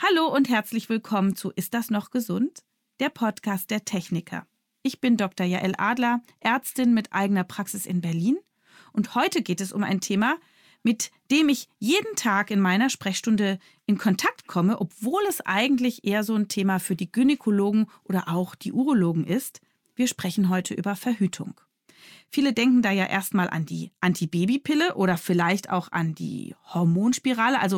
Hallo und herzlich willkommen zu Ist das noch gesund? Der Podcast der Techniker. Ich bin Dr. Jael Adler, Ärztin mit eigener Praxis in Berlin. Und heute geht es um ein Thema, mit dem ich jeden Tag in meiner Sprechstunde in Kontakt komme, obwohl es eigentlich eher so ein Thema für die Gynäkologen oder auch die Urologen ist. Wir sprechen heute über Verhütung. Viele denken da ja erstmal an die Antibabypille oder vielleicht auch an die Hormonspirale, also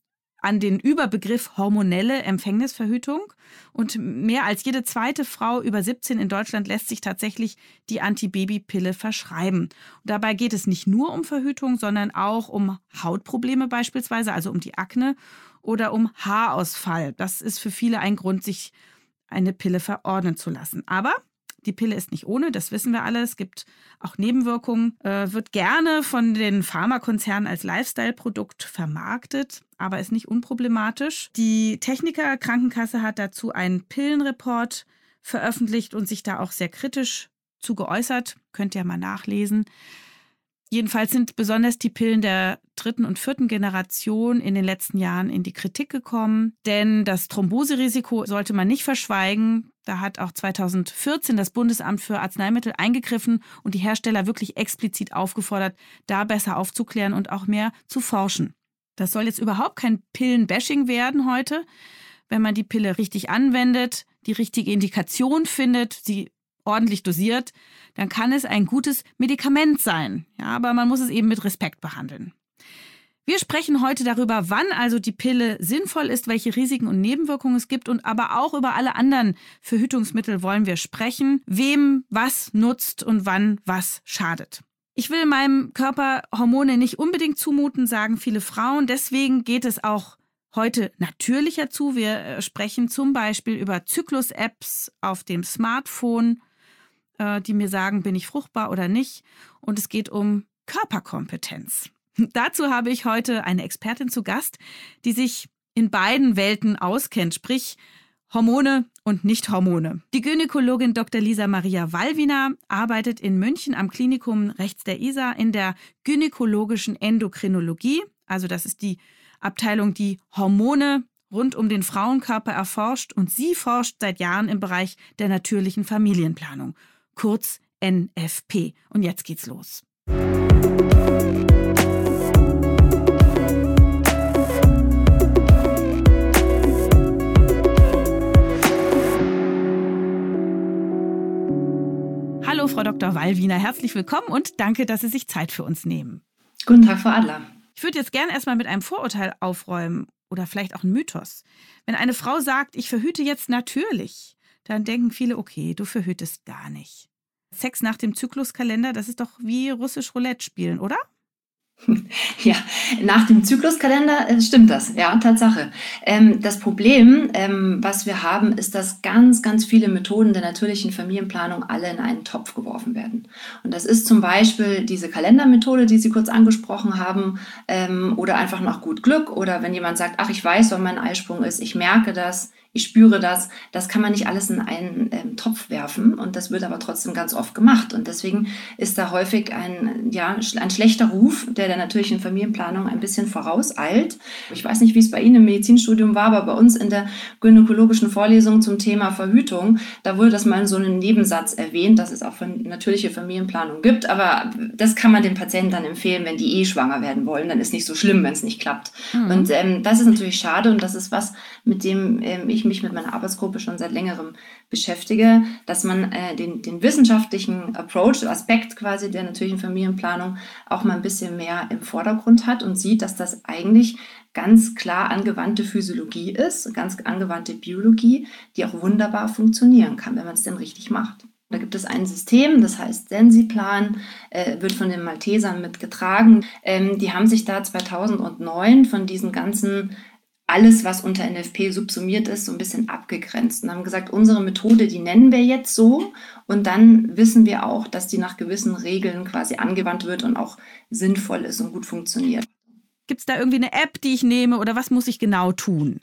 an den Überbegriff hormonelle Empfängnisverhütung. Und mehr als jede zweite Frau über 17 in Deutschland lässt sich tatsächlich die Antibabypille verschreiben. Und dabei geht es nicht nur um Verhütung, sondern auch um Hautprobleme beispielsweise, also um die Akne oder um Haarausfall. Das ist für viele ein Grund, sich eine Pille verordnen zu lassen. Aber die Pille ist nicht ohne, das wissen wir alle. Es gibt auch Nebenwirkungen, wird gerne von den Pharmakonzernen als Lifestyle-Produkt vermarktet, aber ist nicht unproblematisch. Die Techniker Krankenkasse hat dazu einen Pillenreport veröffentlicht und sich da auch sehr kritisch zu geäußert. Könnt ihr mal nachlesen. Jedenfalls sind besonders die Pillen der 3. und 4. Generation in den letzten Jahren in die Kritik gekommen. Denn das Thromboserisiko sollte man nicht verschweigen. Da hat auch 2014 das Bundesamt für Arzneimittel eingegriffen und die Hersteller wirklich explizit aufgefordert, da besser aufzuklären und auch mehr zu forschen. Das soll jetzt überhaupt kein Pillenbashing werden heute. Wenn man die Pille richtig anwendet, die richtige Indikation findet, sie ordentlich dosiert, dann kann es ein gutes Medikament sein. Ja, aber man muss es eben mit Respekt behandeln. Wir sprechen heute darüber, wann also die Pille sinnvoll ist, welche Risiken und Nebenwirkungen es gibt und aber auch über alle anderen Verhütungsmittel wollen wir sprechen, wem was nutzt und wann was schadet. Ich will meinem Körper Hormone nicht unbedingt zumuten, sagen viele Frauen. Deswegen geht es auch heute natürlicher zu. Wir sprechen zum Beispiel über Zyklus-Apps auf dem Smartphone, die mir sagen, bin ich fruchtbar oder nicht. Und es geht um Körperkompetenz. Dazu habe ich heute eine Expertin zu Gast, die sich in beiden Welten auskennt, sprich Hormone und Nicht-Hormone. Die Gynäkologin Dr. Lisa Maria Wallwiener arbeitet in München am Klinikum rechts der Isar in der gynäkologischen Endokrinologie. Also das ist die Abteilung, die Hormone rund um den Frauenkörper erforscht. Und sie forscht seit Jahren im Bereich der natürlichen Familienplanung, kurz NFP. Und jetzt geht's los. Hallo, Frau Dr. Wallwiener, herzlich willkommen und danke, dass Sie sich Zeit für uns nehmen. Guten Tag, Frau Adler. Ich würde jetzt gerne erstmal mit einem Vorurteil aufräumen oder vielleicht auch einem Mythos. Wenn eine Frau sagt, ich verhüte jetzt natürlich, dann denken viele, okay, du verhütest gar nicht. Sex nach dem Zykluskalender, das ist doch wie russisch Roulette spielen, oder? Ja, nach dem Zykluskalender stimmt das, ja, Tatsache. Das Problem, was wir haben, ist, dass ganz, ganz viele Methoden der natürlichen Familienplanung alle in einen Topf geworfen werden. Und das ist zum Beispiel diese Kalendermethode, die Sie kurz angesprochen haben, oder einfach nach gut Glück. Oder wenn jemand sagt, ach, ich weiß, wann mein Eisprung ist, ich merke das, ich spüre das, das kann man nicht alles in einen Topf werfen und das wird aber trotzdem ganz oft gemacht und deswegen ist da häufig ein schlechter Ruf, der natürlichen Familienplanung ein bisschen vorauseilt. Ich weiß nicht, wie es bei Ihnen im Medizinstudium war, aber bei uns in der gynäkologischen Vorlesung zum Thema Verhütung, da wurde das mal in so einem Nebensatz erwähnt, dass es auch natürliche Familienplanung gibt, aber das kann man den Patienten dann empfehlen, wenn die schwanger werden wollen, dann ist nicht so schlimm, wenn es nicht klappt. Und das ist natürlich schade und das ist was, mit dem ich mich mit meiner Arbeitsgruppe schon seit längerem beschäftige, dass man den wissenschaftlichen Aspekt quasi der natürlichen Familienplanung auch mal ein bisschen mehr im Vordergrund hat und sieht, dass das eigentlich ganz klar angewandte Physiologie ist, ganz angewandte Biologie, die auch wunderbar funktionieren kann, wenn man es denn richtig macht. Da gibt es ein System, das heißt Sensiplan, wird von den Maltesern mitgetragen. Die haben sich da 2009 von diesen ganzen alles, was unter NFP subsumiert ist, so ein bisschen abgegrenzt und haben gesagt, unsere Methode, die nennen wir jetzt so und dann wissen wir auch, dass die nach gewissen Regeln quasi angewandt wird und auch sinnvoll ist und gut funktioniert. Gibt es da irgendwie eine App, die ich nehme oder was muss ich genau tun?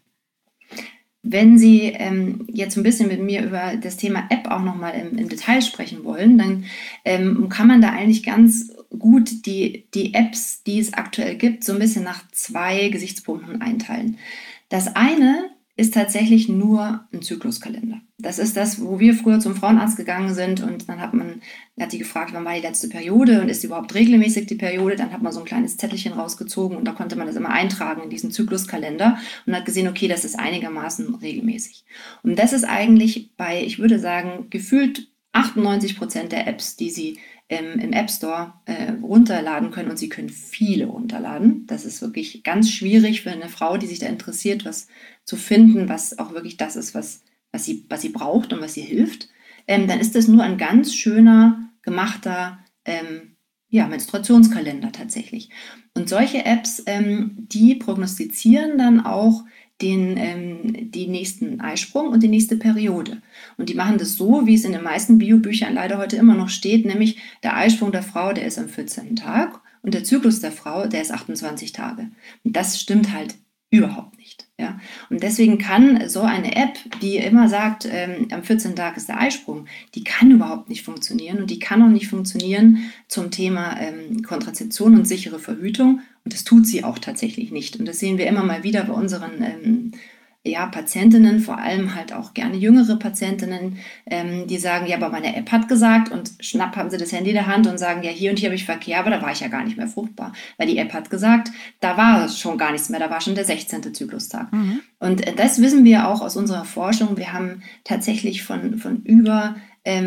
Wenn Sie jetzt ein bisschen mit mir über das Thema App auch nochmal im Detail sprechen wollen, dann kann man da eigentlich ganz gut die Apps, die es aktuell gibt, so ein bisschen nach 2 Gesichtspunkten einteilen. Das eine ist tatsächlich nur ein Zykluskalender. Das ist das, wo wir früher zum Frauenarzt gegangen sind und dann hat die gefragt, wann war die letzte Periode und ist überhaupt regelmäßig die Periode? Dann hat man so ein kleines Zettelchen rausgezogen und da konnte man das immer eintragen in diesen Zykluskalender und hat gesehen, okay, das ist einigermaßen regelmäßig. Und das ist eigentlich bei, ich würde sagen, gefühlt 98% der Apps, die Sie im App Store runterladen können, und Sie können viele runterladen. Das ist wirklich ganz schwierig für eine Frau, die sich da interessiert, was zu finden, was auch wirklich das ist, was sie braucht und was ihr hilft. Dann ist das nur ein ganz schöner, gemachter Menstruationskalender tatsächlich. Und solche Apps, die prognostizieren dann auch die nächsten Eisprung und die nächste Periode. Und die machen das so, wie es in den meisten Biobüchern leider heute immer noch steht, nämlich der Eisprung der Frau, der ist am 14. Tag und der Zyklus der Frau, der ist 28 Tage. Und das stimmt halt überhaupt nicht. Ja? Und deswegen kann so eine App, die immer sagt, am 14. Tag ist der Eisprung, die kann überhaupt nicht funktionieren und die kann auch nicht funktionieren zum Thema Kontrazeption und sichere Verhütung. Und das tut sie auch tatsächlich nicht. Und das sehen wir immer mal wieder bei unseren Patientinnen, vor allem halt auch gerne jüngere Patientinnen, die sagen, ja, aber meine App hat gesagt, und schnapp haben sie das Handy in der Hand und sagen, ja, hier und hier habe ich Verkehr, aber da war ich ja gar nicht mehr fruchtbar. Weil die App hat gesagt, da war schon gar nichts mehr, da war schon der 16. Zyklustag. Mhm. Und das wissen wir auch aus unserer Forschung. Wir haben tatsächlich von über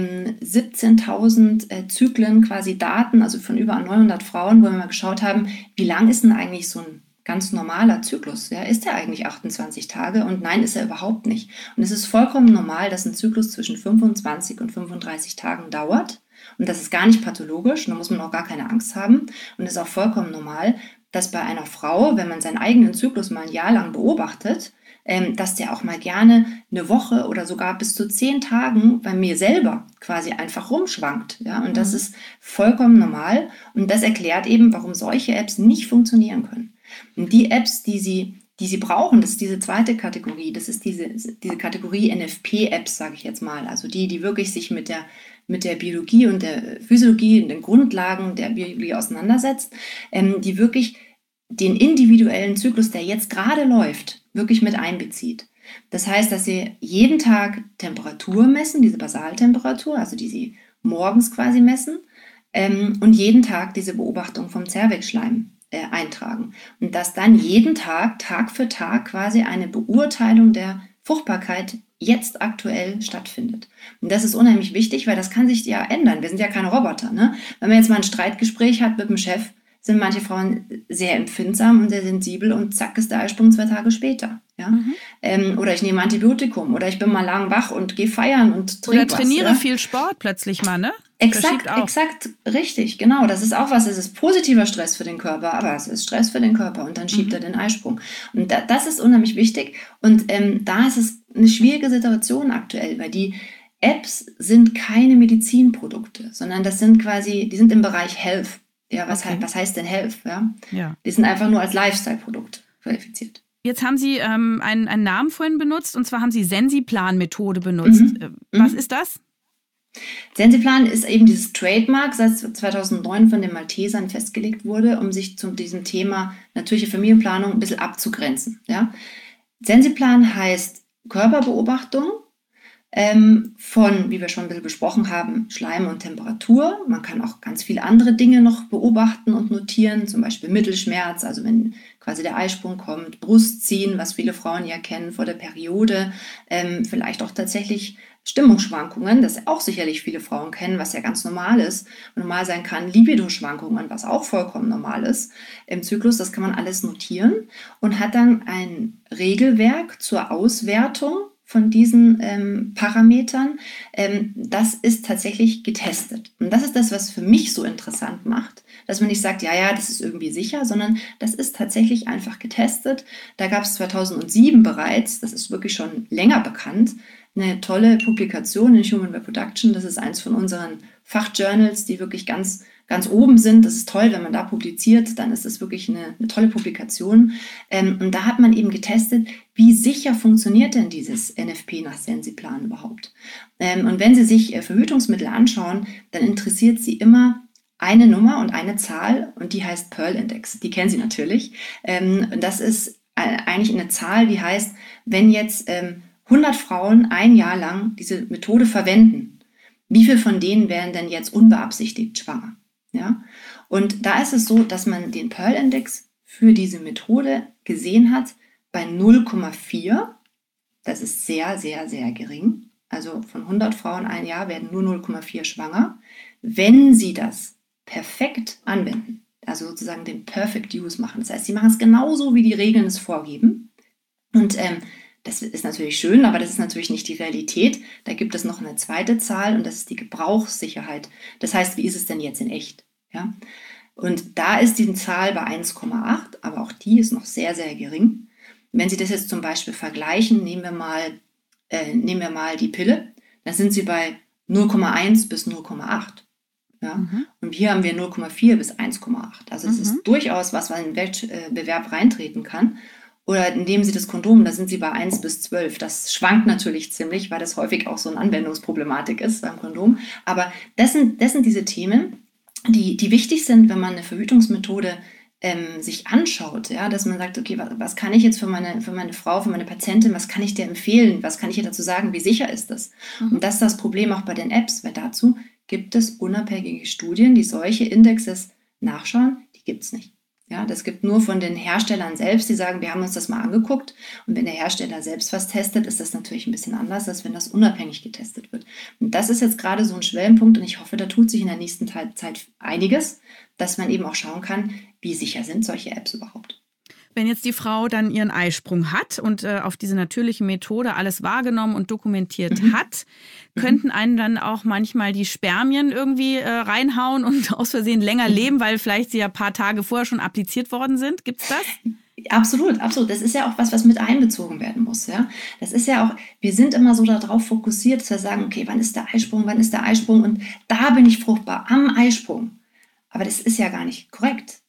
17.000 Zyklen quasi Daten, also von über 900 Frauen, wo wir mal geschaut haben, wie lang ist denn eigentlich so ein ganz normaler Zyklus? Ja, ist er eigentlich 28 Tage? Und nein, ist er überhaupt nicht. Und es ist vollkommen normal, dass ein Zyklus zwischen 25 und 35 Tagen dauert. Und das ist gar nicht pathologisch, da muss man auch gar keine Angst haben. Und es ist auch vollkommen normal, dass bei einer Frau, wenn man seinen eigenen Zyklus mal ein Jahr lang beobachtet, dass der auch mal gerne eine Woche oder sogar bis zu 10 Tagen bei mir selber quasi einfach rumschwankt. Ja? Und das ist vollkommen normal. Und das erklärt eben, warum solche Apps nicht funktionieren können. Und die Apps, die Sie brauchen, das ist diese zweite Kategorie, das ist diese Kategorie NFP-Apps, sage ich jetzt mal. Also die wirklich sich mit der Biologie und der Physiologie und den Grundlagen der Biologie auseinandersetzt, die wirklich den individuellen Zyklus, der jetzt gerade läuft, wirklich mit einbezieht. Das heißt, dass Sie jeden Tag Temperatur messen, diese Basaltemperatur, also die Sie morgens quasi messen, und jeden Tag diese Beobachtung vom Zervixschleim eintragen. Und dass dann jeden Tag, Tag für Tag quasi eine Beurteilung der Fruchtbarkeit jetzt aktuell stattfindet. Und das ist unheimlich wichtig, weil das kann sich ja ändern. Wir sind ja keine Roboter. Ne? Wenn man jetzt mal ein Streitgespräch hat mit dem Chef, sind manche Frauen sehr empfindsam und sehr sensibel und zack ist der Eisprung 2 Tage später. Ja? Mhm. Oder ich nehme Antibiotikum oder ich bin mal lang wach und gehe feiern und trinke was. Oder trainiere viel Sport plötzlich mal, ne? Exakt, richtig, genau. Das ist auch was, es ist positiver Stress für den Körper, aber es ist Stress für den Körper und dann schiebt er den Eisprung. Und das ist unheimlich wichtig und da ist es eine schwierige Situation aktuell, weil die Apps sind keine Medizinprodukte, sondern das sind quasi, die sind im Bereich Health. Ja, was heißt denn Health? Ja? Die sind einfach nur als Lifestyle-Produkt qualifiziert. Jetzt haben Sie einen Namen vorhin benutzt, und zwar haben Sie Sensiplan-Methode benutzt. Was ist das? Sensiplan ist eben dieses Trademark, das 2009 von den Maltesern festgelegt wurde, um sich zu diesem Thema natürliche Familienplanung ein bisschen abzugrenzen. Ja? Sensiplan heißt Körperbeobachtung von, wie wir schon ein bisschen besprochen haben, Schleim und Temperatur. Man kann auch ganz viele andere Dinge noch beobachten und notieren, zum Beispiel Mittelschmerz, also wenn quasi der Eisprung kommt, Brustziehen, was viele Frauen ja kennen vor der Periode, vielleicht auch tatsächlich Stimmungsschwankungen, das auch sicherlich viele Frauen kennen, was ja ganz normal ist, normal sein kann, Libido-Schwankungen, was auch vollkommen normal ist im Zyklus, das kann man alles notieren und hat dann ein Regelwerk zur Auswertung von diesen Parametern, das ist tatsächlich getestet. Und das ist das, was für mich so interessant macht, dass man nicht sagt, ja, das ist irgendwie sicher, sondern das ist tatsächlich einfach getestet. Da gab es 2007 bereits, das ist wirklich schon länger bekannt, eine tolle Publikation in Human Reproduction. Das ist eins von unseren Fachjournals, die wirklich ganz, ganz oben sind. Das ist toll, wenn man da publiziert, dann ist das wirklich eine tolle Publikation. Und da hat man eben getestet, wie sicher funktioniert denn dieses NFP nach Sensiplan überhaupt. Und wenn Sie sich Verhütungsmittel anschauen, dann interessiert Sie immer eine Nummer und eine Zahl und die heißt Pearl Index. Die kennen Sie natürlich. Das ist eigentlich eine Zahl, die heißt, wenn jetzt 100 Frauen ein Jahr lang diese Methode verwenden, wie viele von denen wären denn jetzt unbeabsichtigt schwanger? Ja? Und da ist es so, dass man den Pearl-Index für diese Methode gesehen hat bei 0,4. Das ist sehr, sehr, sehr gering. Also von 100 Frauen ein Jahr werden nur 0,4 schwanger, wenn sie das perfekt anwenden. Also sozusagen den Perfect Use machen. Das heißt, sie machen es genauso, wie die Regeln es vorgeben. Und das ist natürlich schön, aber das ist natürlich nicht die Realität. Da gibt es noch eine zweite Zahl und das ist die Gebrauchssicherheit. Das heißt, wie ist es denn jetzt in echt? Ja? Und da ist die Zahl bei 1,8, aber auch die ist noch sehr, sehr gering. Wenn Sie das jetzt zum Beispiel vergleichen, nehmen wir mal die Pille, dann sind sie bei 0,1 bis 0,8. Ja? Und hier haben wir 0,4 bis 1,8. Also es ist durchaus was in den Wettbewerb reintreten kann. Oder indem Sie das Kondom, da sind Sie bei 1 bis 12. Das schwankt natürlich ziemlich, weil das häufig auch so eine Anwendungsproblematik ist beim Kondom. Aber das sind diese Themen, die wichtig sind, wenn man eine Verhütungsmethode sich anschaut, ja, dass man sagt, okay, was kann ich jetzt für meine Frau, für meine Patientin, was kann ich dir empfehlen, was kann ich ihr dazu sagen, wie sicher ist das? Und das ist das Problem auch bei den Apps, weil dazu gibt es unabhängige Studien, die solche Indexes nachschauen, die gibt es nicht. Ja, das gibt nur von den Herstellern selbst, die sagen, wir haben uns das mal angeguckt und wenn der Hersteller selbst was testet, ist das natürlich ein bisschen anders, als wenn das unabhängig getestet wird. Und das ist jetzt gerade so ein Schwellenpunkt und ich hoffe, da tut sich in der nächsten Zeit einiges, dass man eben auch schauen kann, wie sicher sind solche Apps überhaupt. Wenn jetzt die Frau dann ihren Eisprung hat und auf diese natürliche Methode alles wahrgenommen und dokumentiert hat, könnten einen dann auch manchmal die Spermien irgendwie reinhauen und aus Versehen länger leben, weil vielleicht sie ja ein paar Tage vorher schon appliziert worden sind? Gibt's das? Absolut, absolut. Das ist ja auch was mit einbezogen werden muss. Ja? Das ist ja auch, wir sind immer so darauf fokussiert, dass wir sagen, okay, wann ist der Eisprung und da bin ich fruchtbar, am Eisprung. Aber das ist ja gar nicht korrekt.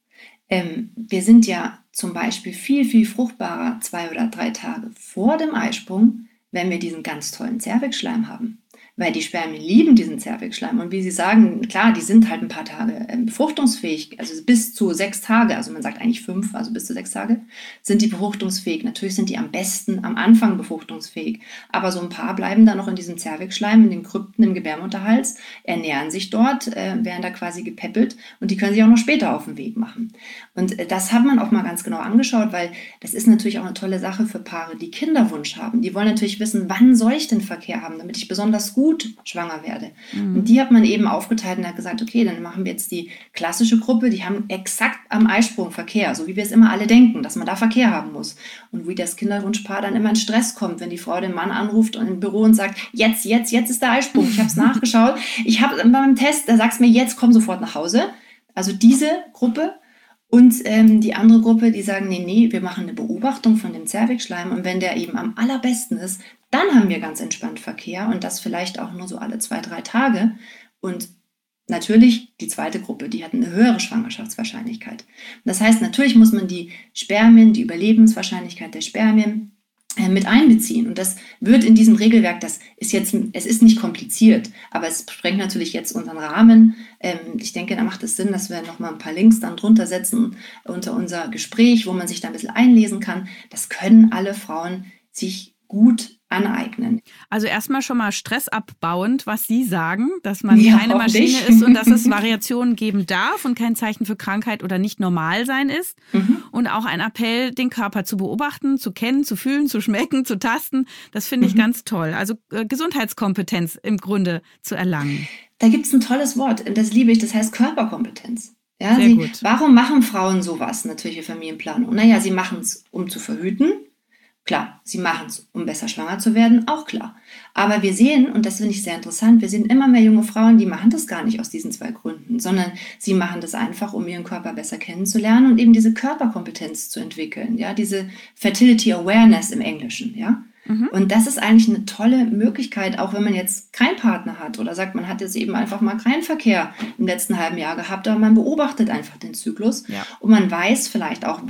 Wir sind ja zum Beispiel viel, viel fruchtbarer 2 oder 3 Tage vor dem Eisprung, wenn wir diesen ganz tollen Zervixschleim haben. Weil die Spermien lieben diesen Zervixschleim. Und wie Sie sagen, klar, die sind halt ein paar Tage befruchtungsfähig, also bis zu 6 Tage, also man sagt eigentlich 5, also bis zu 6 Tage, sind die befruchtungsfähig. Natürlich sind die am besten am Anfang befruchtungsfähig. Aber so ein paar bleiben dann noch in diesem Zervixschleim, in den Krypten im Gebärmutterhals, ernähren sich dort, werden da quasi gepäppelt und die können sich auch noch später auf den Weg machen. Und das hat man auch mal ganz genau angeschaut, weil das ist natürlich auch eine tolle Sache für Paare, die Kinderwunsch haben. Die wollen natürlich wissen, wann soll ich den Verkehr haben, damit ich besonders gut schwanger werde. Und die hat man eben aufgeteilt und hat gesagt, okay, dann machen wir jetzt die klassische Gruppe, die haben exakt am Eisprung Verkehr, so wie wir es immer alle denken, dass man da Verkehr haben muss. Und wie das Kinderwunschpaar dann immer in Stress kommt, wenn die Frau den Mann anruft und im Büro und sagt, jetzt ist der Eisprung, ich habe es nachgeschaut, ich habe beim Test, da sagst du mir, jetzt komm sofort nach Hause. Also diese Gruppe. Und die andere Gruppe, die sagen, nee, wir machen eine Beobachtung von dem Zervixschleim und wenn der eben am allerbesten ist, dann haben wir ganz entspannt Verkehr und das vielleicht auch nur so alle 2, 3 Tage. Und natürlich die zweite Gruppe, die hat eine höhere Schwangerschaftswahrscheinlichkeit. Das heißt, natürlich muss man die Spermien, die Überlebenswahrscheinlichkeit der Spermien mit einbeziehen. Und das wird in diesem Regelwerk, es ist nicht kompliziert, aber es sprengt natürlich jetzt unseren Rahmen. Ich denke, da macht es Sinn, dass wir nochmal ein paar Links dann drunter setzen unter unser Gespräch, wo man sich da ein bisschen einlesen kann. Das können alle Frauen sich gut aneignen. Also erstmal schon mal stressabbauend, was Sie sagen, dass man keine Maschine ist und dass es Variationen geben darf und kein Zeichen für Krankheit oder nicht normal sein ist. Und auch ein Appell, den Körper zu beobachten, zu kennen, zu fühlen, zu schmecken, zu tasten. Das finde ich ganz toll. Also Gesundheitskompetenz im Grunde zu erlangen. Da gibt es ein tolles Wort, das liebe ich, das heißt Körperkompetenz. Ja, sehr gut. Warum machen Frauen sowas, natürliche Familienplanung? Naja, sie machen es, um zu verhüten. Klar, sie machen es, um besser schwanger zu werden, auch klar. Aber wir sehen, und das finde ich sehr interessant, wir sehen immer mehr junge Frauen, die machen das gar nicht aus diesen 2 Gründen, sondern sie machen das einfach, um ihren Körper besser kennenzulernen und eben diese Körperkompetenz zu entwickeln, ja, diese Fertility Awareness im Englischen, ja. Und das ist eigentlich eine tolle Möglichkeit, auch wenn man jetzt keinen Partner hat oder sagt, man hat jetzt eben einfach mal keinen Verkehr im letzten halben Jahr gehabt, aber man beobachtet einfach den Zyklus und man weiß vielleicht auch,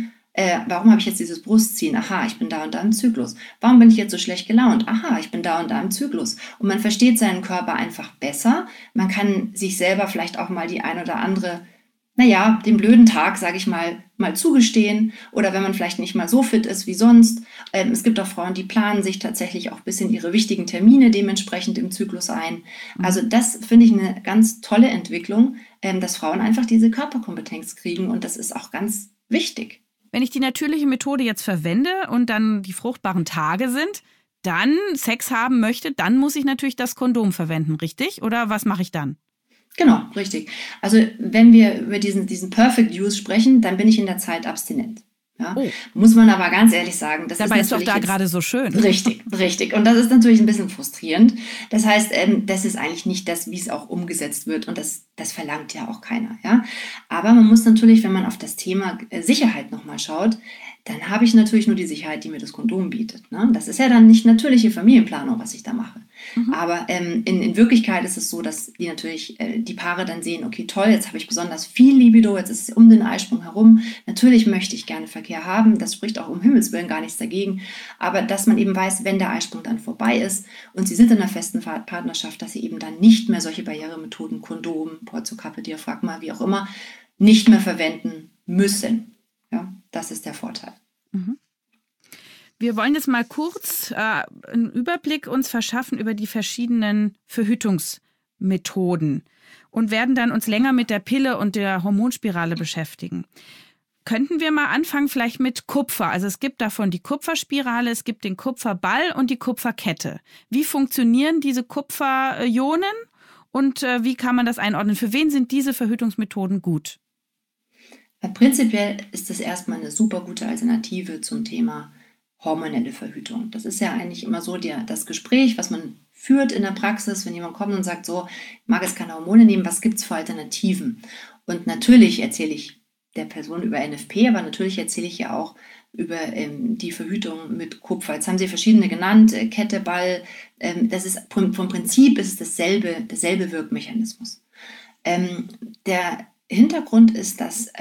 warum habe ich jetzt dieses Brustziehen? Aha, ich bin da und da im Zyklus. Warum bin ich jetzt so schlecht gelaunt? Aha, ich bin da und da im Zyklus. Und man versteht seinen Körper einfach besser. Man kann sich selber vielleicht auch mal die ein oder andere naja, den blöden Tag, sage ich mal zugestehen oder wenn man vielleicht nicht mal so fit ist wie sonst. Es gibt auch Frauen, die planen sich tatsächlich auch ein bisschen ihre wichtigen Termine dementsprechend im Zyklus ein. Also das finde ich eine ganz tolle Entwicklung, dass Frauen einfach diese Körperkompetenz kriegen und das ist auch ganz wichtig. Wenn ich die natürliche Methode jetzt verwende und dann die fruchtbaren Tage sind, dann Sex haben möchte, dann muss ich natürlich das Kondom verwenden, richtig? Oder was mache ich dann? Genau, richtig. Also wenn wir über diesen Perfect Use sprechen, dann bin ich in der Zeit abstinent. Ja? Oh. Muss man aber ganz ehrlich sagen, das Dabei ist doch da gerade so schön. Richtig, richtig. Und das ist natürlich ein bisschen frustrierend. Das heißt, das ist eigentlich nicht das, wie es auch umgesetzt wird. Und das verlangt ja auch keiner. Ja? Aber man muss natürlich, wenn man auf das Thema Sicherheit nochmal schaut, dann habe ich natürlich nur die Sicherheit, die mir das Kondom bietet. Ne? Das ist ja dann nicht natürliche Familienplanung, was ich da mache. Aber in Wirklichkeit ist es so, dass die natürlich die Paare dann sehen, okay, toll, jetzt habe ich besonders viel Libido, jetzt ist es um den Eisprung herum. Natürlich möchte ich gerne Verkehr haben, das spricht auch um Himmels Willen gar nichts dagegen. Aber dass man eben weiß, wenn der Eisprung dann vorbei ist und sie sind in einer festen Partnerschaft, dass sie eben dann nicht mehr solche Barrieremethoden, Kondom, Porzokappe, Diaphragma, wie auch immer, nicht mehr verwenden müssen. Ja, das ist der Vorteil. Wir wollen jetzt mal kurz einen Überblick uns verschaffen über die verschiedenen Verhütungsmethoden und werden dann uns länger mit der Pille und der Hormonspirale beschäftigen. Könnten wir mal anfangen vielleicht mit Kupfer? Also es gibt davon die Kupferspirale, es gibt den Kupferball und die Kupferkette. Wie funktionieren diese Kupferionen und wie kann man das einordnen? Für wen sind diese Verhütungsmethoden gut? Prinzipiell ist das erstmal eine super gute Alternative zum Thema hormonelle Verhütung. Das ist ja eigentlich immer so das Gespräch, was man führt in der Praxis, wenn jemand kommt und sagt so, ich mag jetzt keine Hormone nehmen, was gibt es für Alternativen? Und natürlich erzähle ich der Person über NFP, aber natürlich erzähle ich ja auch über die Verhütung mit Kupfer. Jetzt haben Sie verschiedene genannt, Kette, Ball, das ist vom Prinzip ist es derselbe Wirkmechanismus. Der Hintergrund ist, dass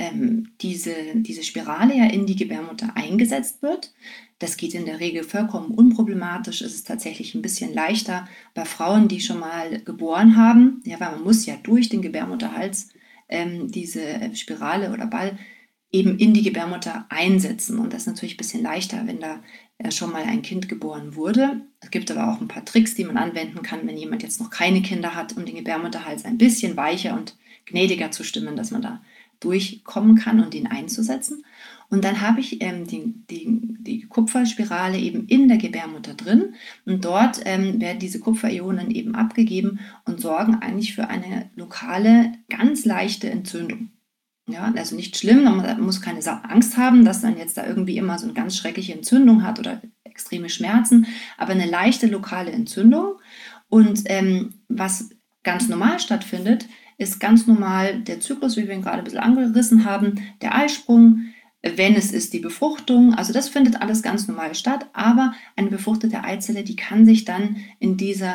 diese Spirale ja in die Gebärmutter eingesetzt wird. Das geht in der Regel vollkommen unproblematisch. Es ist tatsächlich ein bisschen leichter bei Frauen, die schon mal geboren haben. Ja, weil man muss ja durch den Gebärmutterhals diese Spirale oder Ball eben in die Gebärmutter einsetzen. Und das ist natürlich ein bisschen leichter, wenn da schon mal ein Kind geboren wurde. Es gibt aber auch ein paar Tricks, die man anwenden kann, wenn jemand jetzt noch keine Kinder hat, um den Gebärmutterhals ein bisschen weicher und gnädiger zu stimmen, dass man da durchkommen kann und ihn einzusetzen. Und dann habe ich die Kupferspirale eben in der Gebärmutter drin und dort werden diese Kupferionen eben abgegeben und sorgen eigentlich für eine lokale, ganz leichte Entzündung. Ja, also nicht schlimm, man muss keine Angst haben, dass dann jetzt da irgendwie immer so eine ganz schreckliche Entzündung hat oder extreme Schmerzen, aber eine leichte lokale Entzündung. Und was ganz normal stattfindet, ist ganz normal der Zyklus, wie wir ihn gerade ein bisschen angerissen haben, der Eisprung, wenn es ist die Befruchtung, also das findet alles ganz normal statt, aber eine befruchtete Eizelle, die kann sich dann in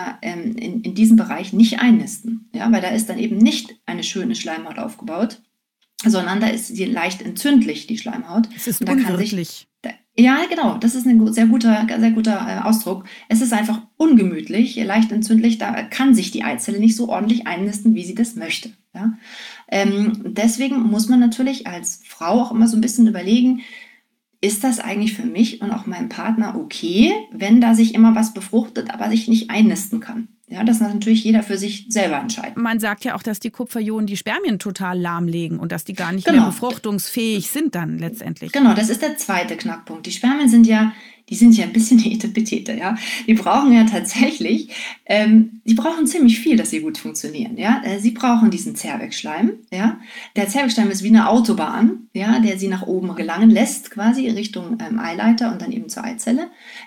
diesem Bereich nicht einnisten, ja, weil da ist dann eben nicht eine schöne Schleimhaut aufgebaut, sondern da ist sie leicht entzündlich, die Schleimhaut. Es ist und da unwirtlich. Ja, genau, das ist ein sehr guter Ausdruck. Es ist einfach ungemütlich, leicht entzündlich, da kann sich die Eizelle nicht so ordentlich einnisten, wie sie das möchte. Ja? Deswegen muss man natürlich als Frau auch immer so ein bisschen überlegen, ist das eigentlich für mich und auch meinem Partner okay, wenn da sich immer was befruchtet, aber sich nicht einnisten kann? Ja, das muss natürlich jeder für sich selber entscheiden. Man sagt ja auch, dass die Kupferionen die Spermien total lahmlegen und dass die gar nicht mehr befruchtungsfähig sind dann letztendlich. Genau, das ist der zweite Knackpunkt. Die Spermien sind ja ein bisschen Etepetete, ja. Die brauchen ja tatsächlich, die brauchen ziemlich viel, dass sie gut funktionieren, ja. Sie brauchen diesen Zervixschleim, ja. Der Zervixschleim ist wie eine Autobahn, ja, der sie nach oben gelangen lässt, quasi Richtung Eileiter und dann eben zur Eizelle.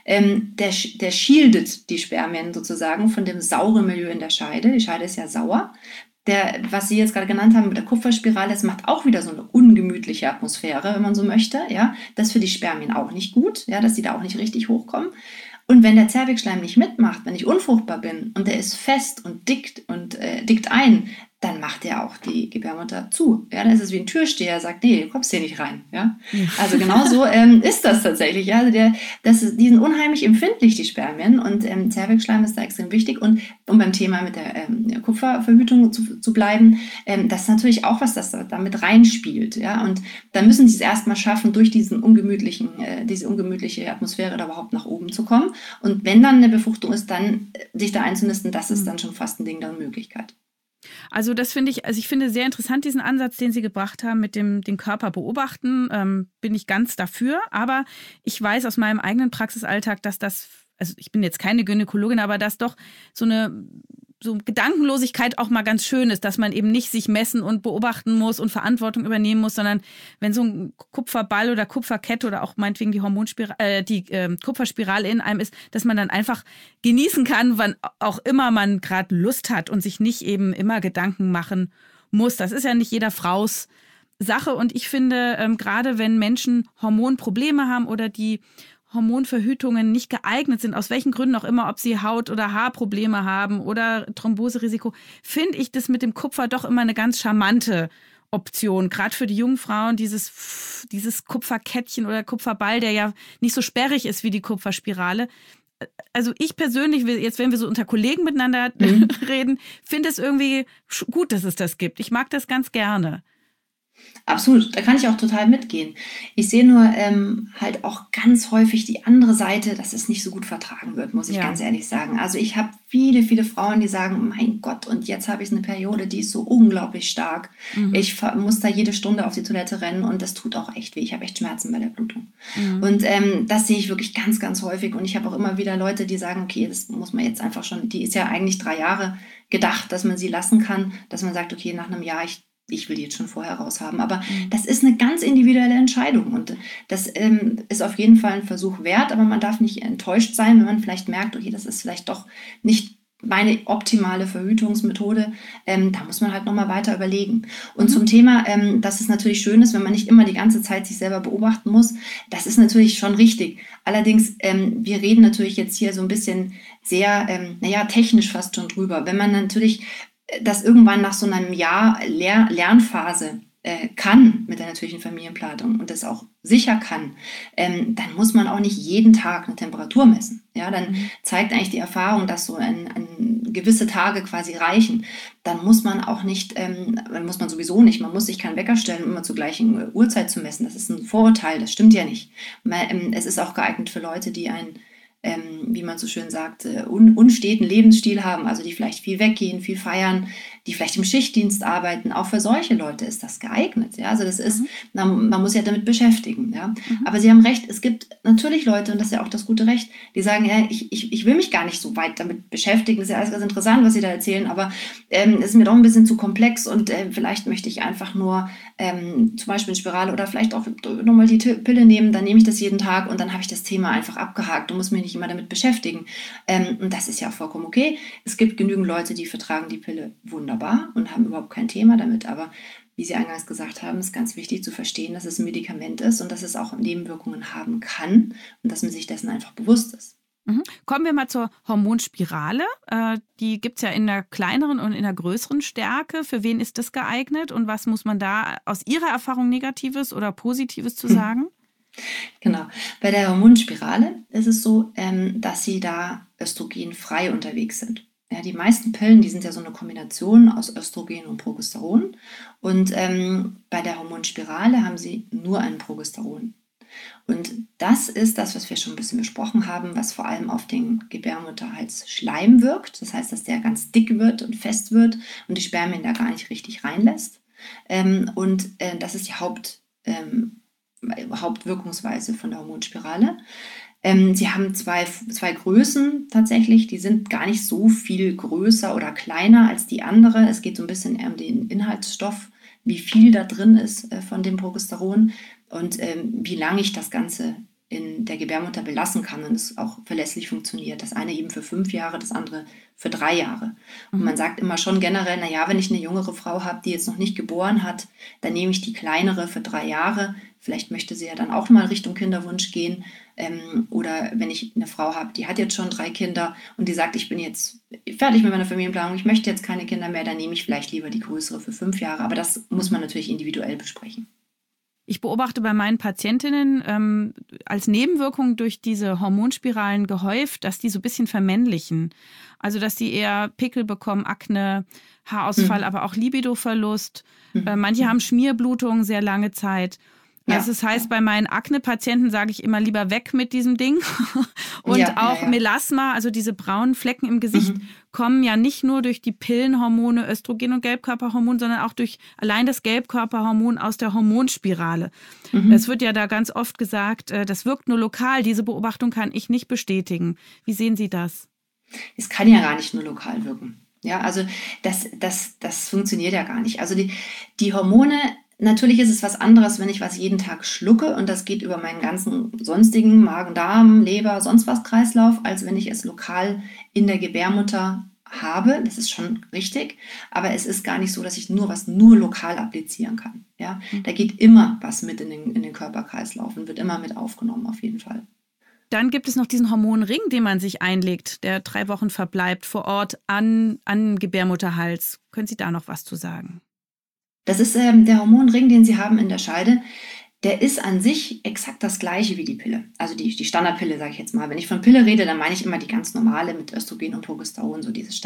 Der shieldet die Spermien sozusagen von dem sauren Milieu in der Scheide. Die Scheide ist ja sauer. Was Sie jetzt gerade genannt haben mit der Kupferspirale, das macht auch wieder so eine ungemütliche Atmosphäre, wenn man so möchte. Ja? Das ist für die Spermien auch nicht gut, ja, dass die da auch nicht richtig hochkommen. Und wenn der Zervixschleim nicht mitmacht, wenn ich unfruchtbar bin und der ist fest und dickt ein, dann macht er auch die Gebärmutter zu. Ja, dann ist es wie ein Türsteher, sagt, nee, du kommst hier nicht rein. Ja? Also genau so ist das tatsächlich. Ja? Also die sind unheimlich empfindlich, die Spermien, und Zervixschleim ist da extrem wichtig. Und um beim Thema mit der Kupferverhütung zu bleiben, das ist natürlich auch was, das da mit reinspielt. Ja? Und dann müssen sie es erstmal schaffen, durch diese ungemütliche Atmosphäre da überhaupt nach oben zu kommen. Und wenn dann eine Befruchtung ist, dann sich da einzunisten, das ist dann schon fast ein Ding der Unmöglichkeit. Also ich finde sehr interessant diesen Ansatz, den Sie gebracht haben mit den Körper beobachten, bin ich ganz dafür. Aber ich weiß aus meinem eigenen Praxisalltag, dass das, also ich bin jetzt keine Gynäkologin, aber dass doch so Gedankenlosigkeit auch mal ganz schön ist, dass man eben nicht sich messen und beobachten muss und Verantwortung übernehmen muss, sondern wenn so ein Kupferball oder Kupferkette oder auch meinetwegen die Kupferspirale in einem ist, dass man dann einfach genießen kann, wann auch immer man gerade Lust hat und sich nicht eben immer Gedanken machen muss. Das ist ja nicht jeder Fraus Sache, und ich finde, gerade wenn Menschen Hormonprobleme haben oder die Hormonverhütungen nicht geeignet sind, aus welchen Gründen auch immer, ob sie Haut- oder Haarprobleme haben oder Thromboserisiko, finde ich das mit dem Kupfer doch immer eine ganz charmante Option. Gerade für die jungen Frauen, dieses Kupferkettchen oder Kupferball, der ja nicht so sperrig ist wie die Kupferspirale. Also ich persönlich, jetzt wenn wir so unter Kollegen miteinander reden, finde es irgendwie gut, dass es das gibt. Ich mag das ganz gerne. Absolut, da kann ich auch total mitgehen. Ich sehe nur halt auch ganz häufig die andere Seite, dass es nicht so gut vertragen wird, muss ich ganz ehrlich sagen. Also ich habe viele, viele Frauen, die sagen, mein Gott, und jetzt habe ich eine Periode, die ist so unglaublich stark. Ich muss da jede Stunde auf die Toilette rennen und das tut auch echt weh. Ich habe echt Schmerzen bei der Blutung. Und das sehe ich wirklich ganz, ganz häufig. Und ich habe auch immer wieder Leute, die sagen, okay, das muss man jetzt einfach schon, die ist ja eigentlich 3 Jahre gedacht, dass man sie lassen kann, dass man sagt, okay, nach einem Jahr, ich will die jetzt schon vorher raus haben. Aber das ist eine ganz individuelle Entscheidung. Und das ist auf jeden Fall ein Versuch wert. Aber man darf nicht enttäuscht sein, wenn man vielleicht merkt, okay, das ist vielleicht doch nicht meine optimale Verhütungsmethode. Da muss man halt nochmal weiter überlegen. Und zum Thema, dass es natürlich schön ist, wenn man nicht immer die ganze Zeit sich selber beobachten muss. Das ist natürlich schon richtig. Allerdings, wir reden natürlich jetzt hier so ein bisschen sehr, technisch fast schon drüber. Wenn man natürlich das irgendwann nach so einem Jahr Lernphase kann mit der natürlichen Familienplanung und das auch sicher kann, dann muss man auch nicht jeden Tag eine Temperatur messen. Ja, dann zeigt eigentlich die Erfahrung, dass so gewisse Tage quasi reichen. Dann muss man auch nicht, man muss sich keinen Wecker stellen, um immer zur gleichen Uhrzeit zu messen. Das ist ein Vorurteil, das stimmt ja nicht. Es ist auch geeignet für Leute, die wie man so schön sagt, unsteten Lebensstil haben, also die vielleicht viel weggehen, viel feiern, die vielleicht im Schichtdienst arbeiten. Auch für solche Leute ist das geeignet. Ja? Also das ist, man muss ja damit beschäftigen. Ja? Aber Sie haben recht, es gibt natürlich Leute, und das ist ja auch das gute Recht, die sagen, ja, ich will mich gar nicht so weit damit beschäftigen. Das ist ja alles ganz interessant, was Sie da erzählen, aber es ist mir doch ein bisschen zu komplex und vielleicht möchte ich einfach nur zum Beispiel eine Spirale oder vielleicht auch nochmal die Pille nehmen, dann nehme ich das jeden Tag und dann habe ich das Thema einfach abgehakt und muss mich nicht immer damit beschäftigen. Und das ist ja auch vollkommen okay. Es gibt genügend Leute, die vertragen die Pille wunderbar und haben überhaupt kein Thema damit, aber wie Sie eingangs gesagt haben, ist ganz wichtig zu verstehen, dass es ein Medikament ist und dass es auch Nebenwirkungen haben kann und dass man sich dessen einfach bewusst ist. Kommen wir mal zur Hormonspirale. Die gibt es ja in der kleineren und in der größeren Stärke. Für wen ist das geeignet und was muss man da aus Ihrer Erfahrung Negatives oder Positives zu sagen? Genau. Bei der Hormonspirale ist es so, dass Sie da östrogenfrei unterwegs sind. Ja, die meisten Pillen, die sind ja so eine Kombination aus Östrogen und Progesteron. Und bei der Hormonspirale haben Sie nur ein Progesteron. Und das ist das, was wir schon ein bisschen besprochen haben, was vor allem auf den Gebärmutterhalsschleim wirkt. Das heißt, dass der ganz dick wird und fest wird und die Spermien da gar nicht richtig reinlässt. Das ist die Hauptwirkungsweise von der Hormonspirale. Sie haben zwei Größen tatsächlich, die sind gar nicht so viel größer oder kleiner als die andere. Es geht so ein bisschen um den Inhaltsstoff, wie viel da drin ist von dem Progesteron und wie lang ich das Ganze in der Gebärmutter belassen kann und es auch verlässlich funktioniert. Das eine eben für 5 Jahre, das andere für 3 Jahre. Und man sagt immer schon generell, naja, wenn ich eine jüngere Frau habe, die jetzt noch nicht geboren hat, dann nehme ich die kleinere für 3 Jahre. Vielleicht möchte sie ja dann auch mal Richtung Kinderwunsch gehen. Oder wenn ich eine Frau habe, die hat jetzt schon 3 Kinder und die sagt, ich bin jetzt fertig mit meiner Familienplanung, ich möchte jetzt keine Kinder mehr, dann nehme ich vielleicht lieber die größere für 5 Jahre. Aber das muss man natürlich individuell besprechen. Ich beobachte bei meinen Patientinnen als Nebenwirkung durch diese Hormonspiralen gehäuft, dass die so ein bisschen vermännlichen. Also dass die eher Pickel bekommen, Akne, Haarausfall, aber auch Libidoverlust. Manche haben Schmierblutung sehr lange Zeit. Also das heißt, bei meinen Akne-Patienten sage ich immer lieber weg mit diesem Ding. Und auch Melasma, also diese braunen Flecken im Gesicht, kommen ja nicht nur durch die Pillenhormone, Östrogen- und Gelbkörperhormon, sondern auch durch allein das Gelbkörperhormon aus der Hormonspirale. Es wird ja da ganz oft gesagt, das wirkt nur lokal. Diese Beobachtung kann ich nicht bestätigen. Wie sehen Sie das? Es kann ja gar nicht nur lokal wirken. Ja, also das funktioniert ja gar nicht. Also die Hormone, natürlich ist es was anderes, wenn ich was jeden Tag schlucke und das geht über meinen ganzen sonstigen Magen, Darm, Leber, sonst was Kreislauf, als wenn ich es lokal in der Gebärmutter habe. Das ist schon richtig, aber es ist gar nicht so, dass ich nur lokal applizieren kann. Ja? Da geht immer was mit in den Körperkreislauf und wird immer mit aufgenommen, auf jeden Fall. Dann gibt es noch diesen Hormonring, den man sich einlegt, der 3 Wochen verbleibt vor Ort an Gebärmutterhals. Können Sie da noch was zu sagen? Das ist der Hormonring, den Sie haben in der Scheide. Der ist an sich exakt das gleiche wie die Pille. Also die Standardpille, sage ich jetzt mal. Wenn ich von Pille rede, dann meine ich immer die ganz normale mit Östrogen und Progesteron, so diese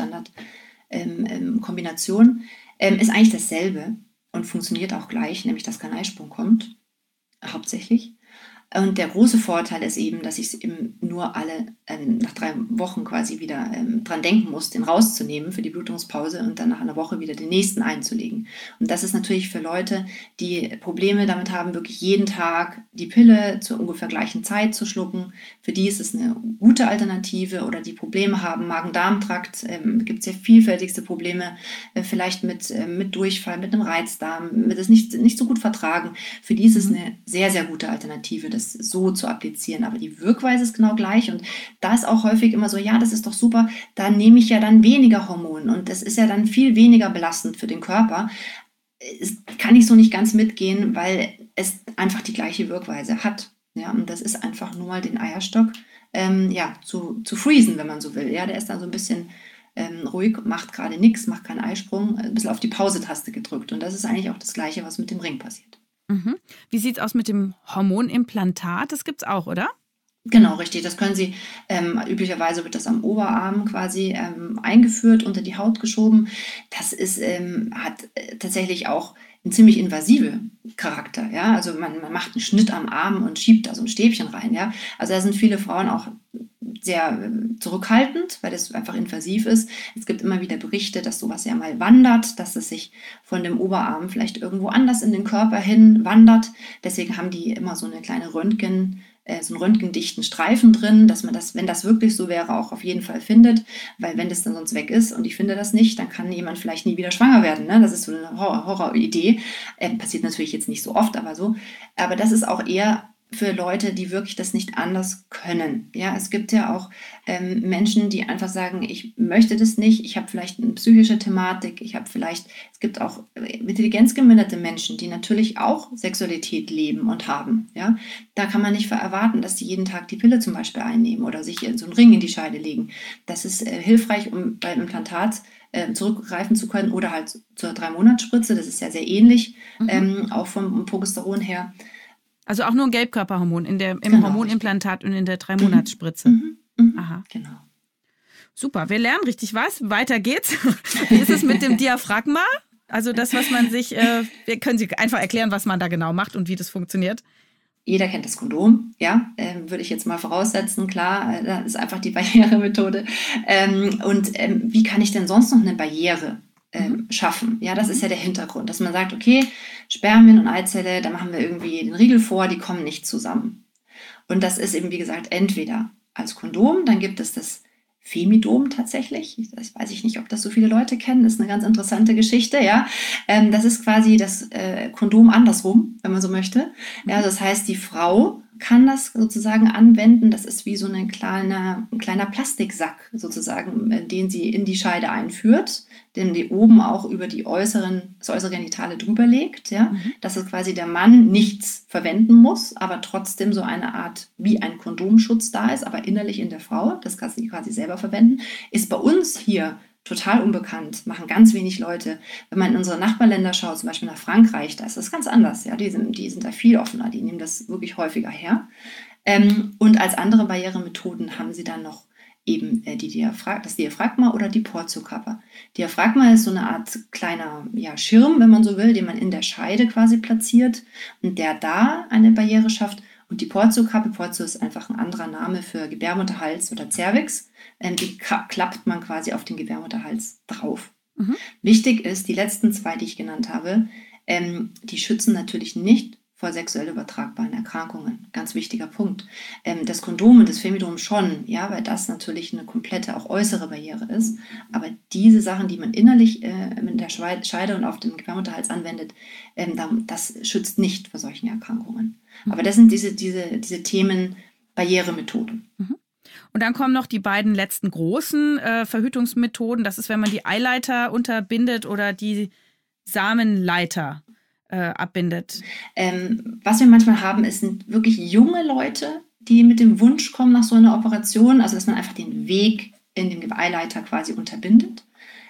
Standardkombination. Ist eigentlich dasselbe und funktioniert auch gleich, nämlich dass kein Eisprung kommt, hauptsächlich. Und der große Vorteil ist eben, dass ich es eben nur nach 3 Wochen quasi wieder dran denken muss, den rauszunehmen für die Blutungspause und dann nach einer Woche wieder den nächsten einzulegen. Und das ist natürlich für Leute, die Probleme damit haben, wirklich jeden Tag die Pille zur ungefähr gleichen Zeit zu schlucken. Für die ist es eine gute Alternative, oder die Probleme haben, Magen-Darm-Trakt, gibt es ja vielfältigste Probleme, vielleicht mit Durchfall, mit einem Reizdarm, mit es nicht so gut vertragen. Für die ist es eine sehr, sehr gute Alternative, das so zu applizieren. Aber die Wirkweise ist genau gleich und da ist auch häufig immer so, ja, das ist doch super, da nehme ich ja dann weniger Hormone und das ist ja dann viel weniger belastend für den Körper. Das kann ich so nicht ganz mitgehen, weil es einfach die gleiche Wirkweise hat. Ja, und das ist einfach nur mal den Eierstock zu freezen, wenn man so will. Ja, der ist dann so ein bisschen ruhig, macht gerade nichts, macht keinen Eisprung, ein bisschen auf die Pause-Taste gedrückt. Und das ist eigentlich auch das Gleiche, was mit dem Ring passiert. Wie sieht es aus mit dem Hormonimplantat? Das gibt es auch, oder? Genau, richtig. Das können Sie, üblicherweise wird das am Oberarm quasi eingeführt, unter die Haut geschoben. Das hat tatsächlich auch einen ziemlich invasiven Charakter. Ja? Also man macht einen Schnitt am Arm und schiebt da so ein Stäbchen rein. Ja? Also da sind viele Frauen auch sehr zurückhaltend, weil das einfach invasiv ist. Es gibt immer wieder Berichte, dass sowas ja mal wandert, dass es sich von dem Oberarm vielleicht irgendwo anders in den Körper hin wandert. Deswegen haben die immer so eine kleine so einen röntgendichten Streifen drin, dass man das, wenn das wirklich so wäre, auch auf jeden Fall findet, weil wenn das dann sonst weg ist und ich finde das nicht, dann kann jemand vielleicht nie wieder schwanger werden. Ne? Das ist so eine Horroridee. Passiert natürlich jetzt nicht so oft, aber so. Aber das ist auch eher für Leute, die wirklich das nicht anders können. Ja, es gibt ja auch Menschen, die einfach sagen, ich möchte das nicht, ich habe vielleicht eine psychische Thematik, es gibt auch intelligenzgeminderte Menschen, die natürlich auch Sexualität leben und haben. Ja, da kann man nicht erwarten, dass sie jeden Tag die Pille zum Beispiel einnehmen oder sich so einen Ring in die Scheide legen. Das ist hilfreich, um beim Implantat zurückgreifen zu können oder halt zur 3-Monats-Spritze. Das ist ja sehr ähnlich, auch vom Progesteron her. Also auch nur ein Gelbkörperhormon im Genau, Hormonimplantat und in der 3-Monats-Spritze. Aha. Genau. Super, wir lernen richtig was. Weiter geht's. Wie ist es mit dem Diaphragma? Also das, was man sich, können Sie einfach erklären, was man da genau macht und wie das funktioniert? Jeder kennt das Kondom, ja, würde ich jetzt mal voraussetzen. Klar, das ist einfach die Barrieremethode. Wie kann ich denn sonst noch eine Barriere schaffen? Ja, das ist ja der Hintergrund, dass man sagt, okay, Spermien und Eizelle, da machen wir irgendwie den Riegel vor, die kommen nicht zusammen. Und das ist eben, wie gesagt, entweder als Kondom, dann gibt es das Femidom tatsächlich. Das weiß ich nicht, ob das so viele Leute kennen. Das ist eine ganz interessante Geschichte, ja. Das ist quasi das Kondom andersrum, wenn man so möchte. Ja, das heißt, die Frau kann das sozusagen anwenden. Das ist wie so ein kleiner Plastiksack sozusagen, den sie in die Scheide einführt, den die oben auch über das äußere Genitale drüber legt, ja, dass es quasi der Mann nichts verwenden muss, aber trotzdem so eine Art wie ein Kondomschutz da ist, aber innerlich in der Frau, das kann sie quasi selber verwenden, ist bei uns hier total unbekannt, machen ganz wenig Leute. Wenn man in unsere Nachbarländer schaut, zum Beispiel nach Frankreich, da ist das ganz anders. Ja? Die sind da viel offener, die nehmen das wirklich häufiger her. Und als andere Barrieremethoden haben sie dann noch eben das Diaphragma oder die Portiokappe. Diaphragma ist so eine Art kleiner Schirm, wenn man so will, den man in der Scheide quasi platziert und der da eine Barriere schafft. Und die Portiokappe, Portio ist einfach ein anderer Name für Gebärmutterhals oder Cervix, die klappt man quasi auf den Gebärmutterhals drauf. Wichtig ist, die letzten 2, die ich genannt habe, die schützen natürlich nicht vor sexuell übertragbaren Erkrankungen. Ganz wichtiger Punkt. Das Kondom und das Femidrom schon, ja, weil das natürlich eine komplette, auch äußere Barriere ist. Aber diese Sachen, die man innerlich in der Scheide und auf dem Gebärmutterhals anwendet, das schützt nicht vor solchen Erkrankungen. Aber das sind diese Themen Barrieremethoden. Und dann kommen noch die beiden letzten großen Verhütungsmethoden. Das ist, wenn man die Eileiter unterbindet oder die Samenleiter abbindet. Was wir manchmal haben, sind wirklich junge Leute, die mit dem Wunsch kommen nach so einer Operation, also dass man einfach den Weg in den Eileiter quasi unterbindet.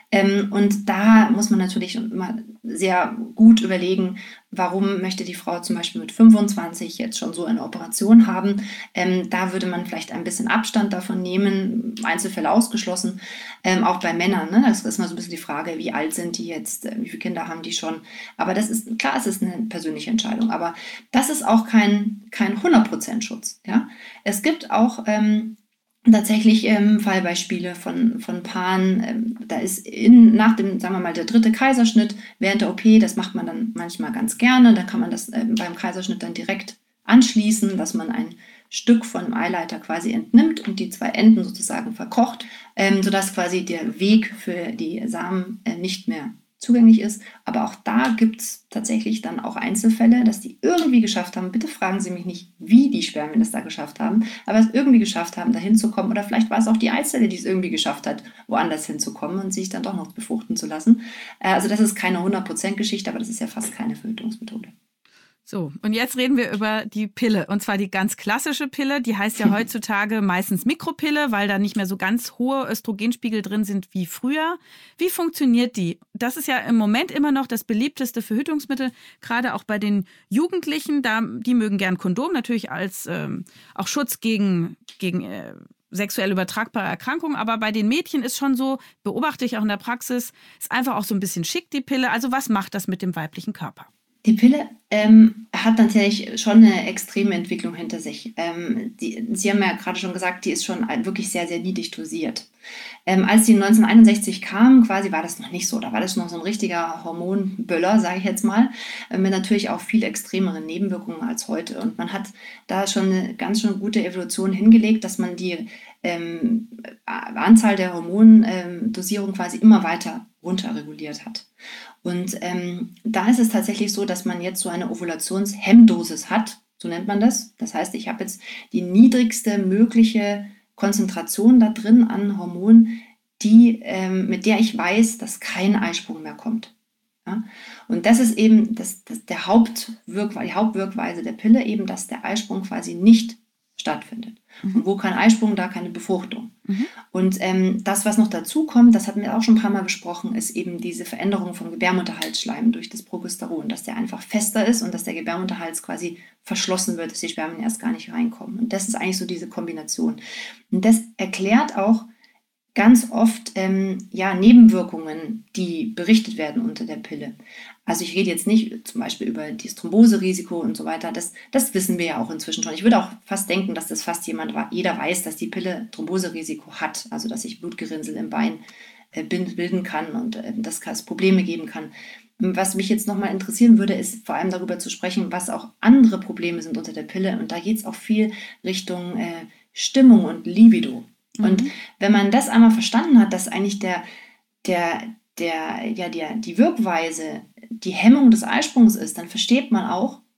Und da muss man natürlich immer sehr gut überlegen, warum möchte die Frau zum Beispiel mit 25 jetzt schon so eine Operation haben. Da würde man vielleicht ein bisschen Abstand davon nehmen, Einzelfälle ausgeschlossen, auch bei Männern. Ne? Das ist mal so ein bisschen die Frage, wie alt sind die jetzt, wie viele Kinder haben die schon. Aber das ist, klar, es ist eine persönliche Entscheidung, aber das ist auch kein 100% Schutz. Ja? Es gibt auch tatsächlich Fallbeispiele von Paaren, da ist nach dem, sagen wir mal, der 3. Kaiserschnitt während der OP, das macht man dann manchmal ganz gerne, da kann man das beim Kaiserschnitt dann direkt anschließen, dass man ein Stück von dem Eileiter quasi entnimmt und die 2 Enden sozusagen verkocht, sodass quasi der Weg für die Samen nicht mehr zugänglich ist. Aber auch da gibt es tatsächlich dann auch Einzelfälle, dass die irgendwie geschafft haben, bitte fragen Sie mich nicht, wie die Spermien es da geschafft haben, aber es irgendwie geschafft haben, da hinzukommen. Oder vielleicht war es auch die Eizelle, die es irgendwie geschafft hat, woanders hinzukommen und sich dann doch noch befruchten zu lassen. Also das ist keine 100% Geschichte, aber das ist ja fast keine Verhütungsmethode. So, und jetzt reden wir über die Pille. Und zwar die ganz klassische Pille. Die heißt ja heutzutage meistens Mikropille, weil da nicht mehr so ganz hohe Östrogenspiegel drin sind wie früher. Wie funktioniert die? Das ist ja im Moment immer noch das beliebteste Verhütungsmittel, gerade auch bei den Jugendlichen. Die mögen gern Kondom, natürlich als auch Schutz gegen sexuell übertragbare Erkrankungen. Aber bei den Mädchen ist schon so, beobachte ich auch in der Praxis, ist einfach auch so ein bisschen schick, die Pille. Also was macht das mit dem weiblichen Körper? Die Pille hat natürlich schon eine extreme Entwicklung hinter sich. Sie haben ja gerade schon gesagt, die ist schon wirklich sehr, sehr niedrig dosiert. Als die 1961 kam, quasi war das noch nicht so. Da war das noch so ein richtiger Hormonböller, sage ich jetzt mal, mit natürlich auch viel extremeren Nebenwirkungen als heute. Und man hat da schon eine ganz schön gute Evolution hingelegt, dass man die Anzahl der Hormondosierung quasi immer weiter runterreguliert hat. Und da ist es tatsächlich so, dass man jetzt so eine Ovulationshemmdosis hat, so nennt man das. Das heißt, ich habe jetzt die niedrigste mögliche Konzentration da drin an Hormonen, mit der ich weiß, dass kein Eisprung mehr kommt. Ja? Und das ist eben die Hauptwirkweise der Pille, eben, dass der Eisprung quasi nicht stattfindet. Und wo kein Eisprung, da keine Befruchtung. Und das, was noch dazu kommt, das hatten wir auch schon ein paar Mal besprochen, ist eben diese Veränderung vom Gebärmutterhalsschleim durch das Progesteron, dass der einfach fester ist und dass der Gebärmutterhals quasi verschlossen wird, dass die Spermien erst gar nicht reinkommen. Und das ist eigentlich so diese Kombination. Und das erklärt auch ganz oft Nebenwirkungen, die berichtet werden unter der Pille. Also ich rede jetzt nicht zum Beispiel über das Thromboserisiko und so weiter, das wissen wir ja auch inzwischen schon. Ich würde auch fast denken, dass das fast jeder weiß, dass die Pille Thromboserisiko hat, also dass sich Blutgerinnsel im Bein bilden kann und dass es Probleme geben kann. Was mich jetzt nochmal interessieren würde, ist vor allem darüber zu sprechen, was auch andere Probleme sind unter der Pille. Und da geht es auch viel Richtung Stimmung und Libido. Und wenn man das einmal verstanden hat, dass eigentlich die Wirkweise die Hemmung des Eisprungs ist, dann versteht man auch,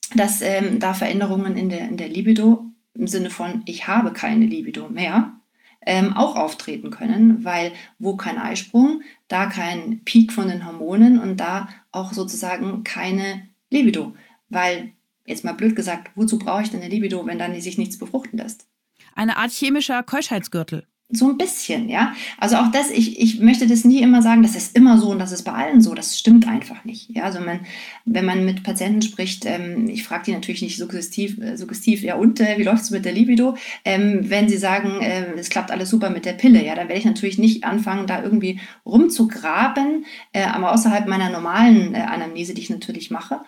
dass da Veränderungen in der Libido im Sinne von ich habe keine Libido mehr auch auftreten können, weil wo kein Eisprung, da kein Peak von den Hormonen und da auch sozusagen keine Libido. Weil, jetzt mal blöd gesagt, wozu brauche ich denn eine Libido, wenn dann sich nichts befruchten lässt? Eine Art chemischer Keuschheitsgürtel. So ein bisschen, ja. Also auch das, ich möchte das nie immer sagen, das ist immer so und das ist bei allen so. Das stimmt einfach nicht. Ja, also wenn man mit Patienten spricht, ich frage die natürlich nicht suggestiv, ja und, wie läuft es mit der Libido? Wenn sie sagen, es klappt alles super mit der Pille, ja, dann werde ich natürlich nicht anfangen, da irgendwie rumzugraben, aber außerhalb meiner normalen Anamnese, die ich natürlich mache.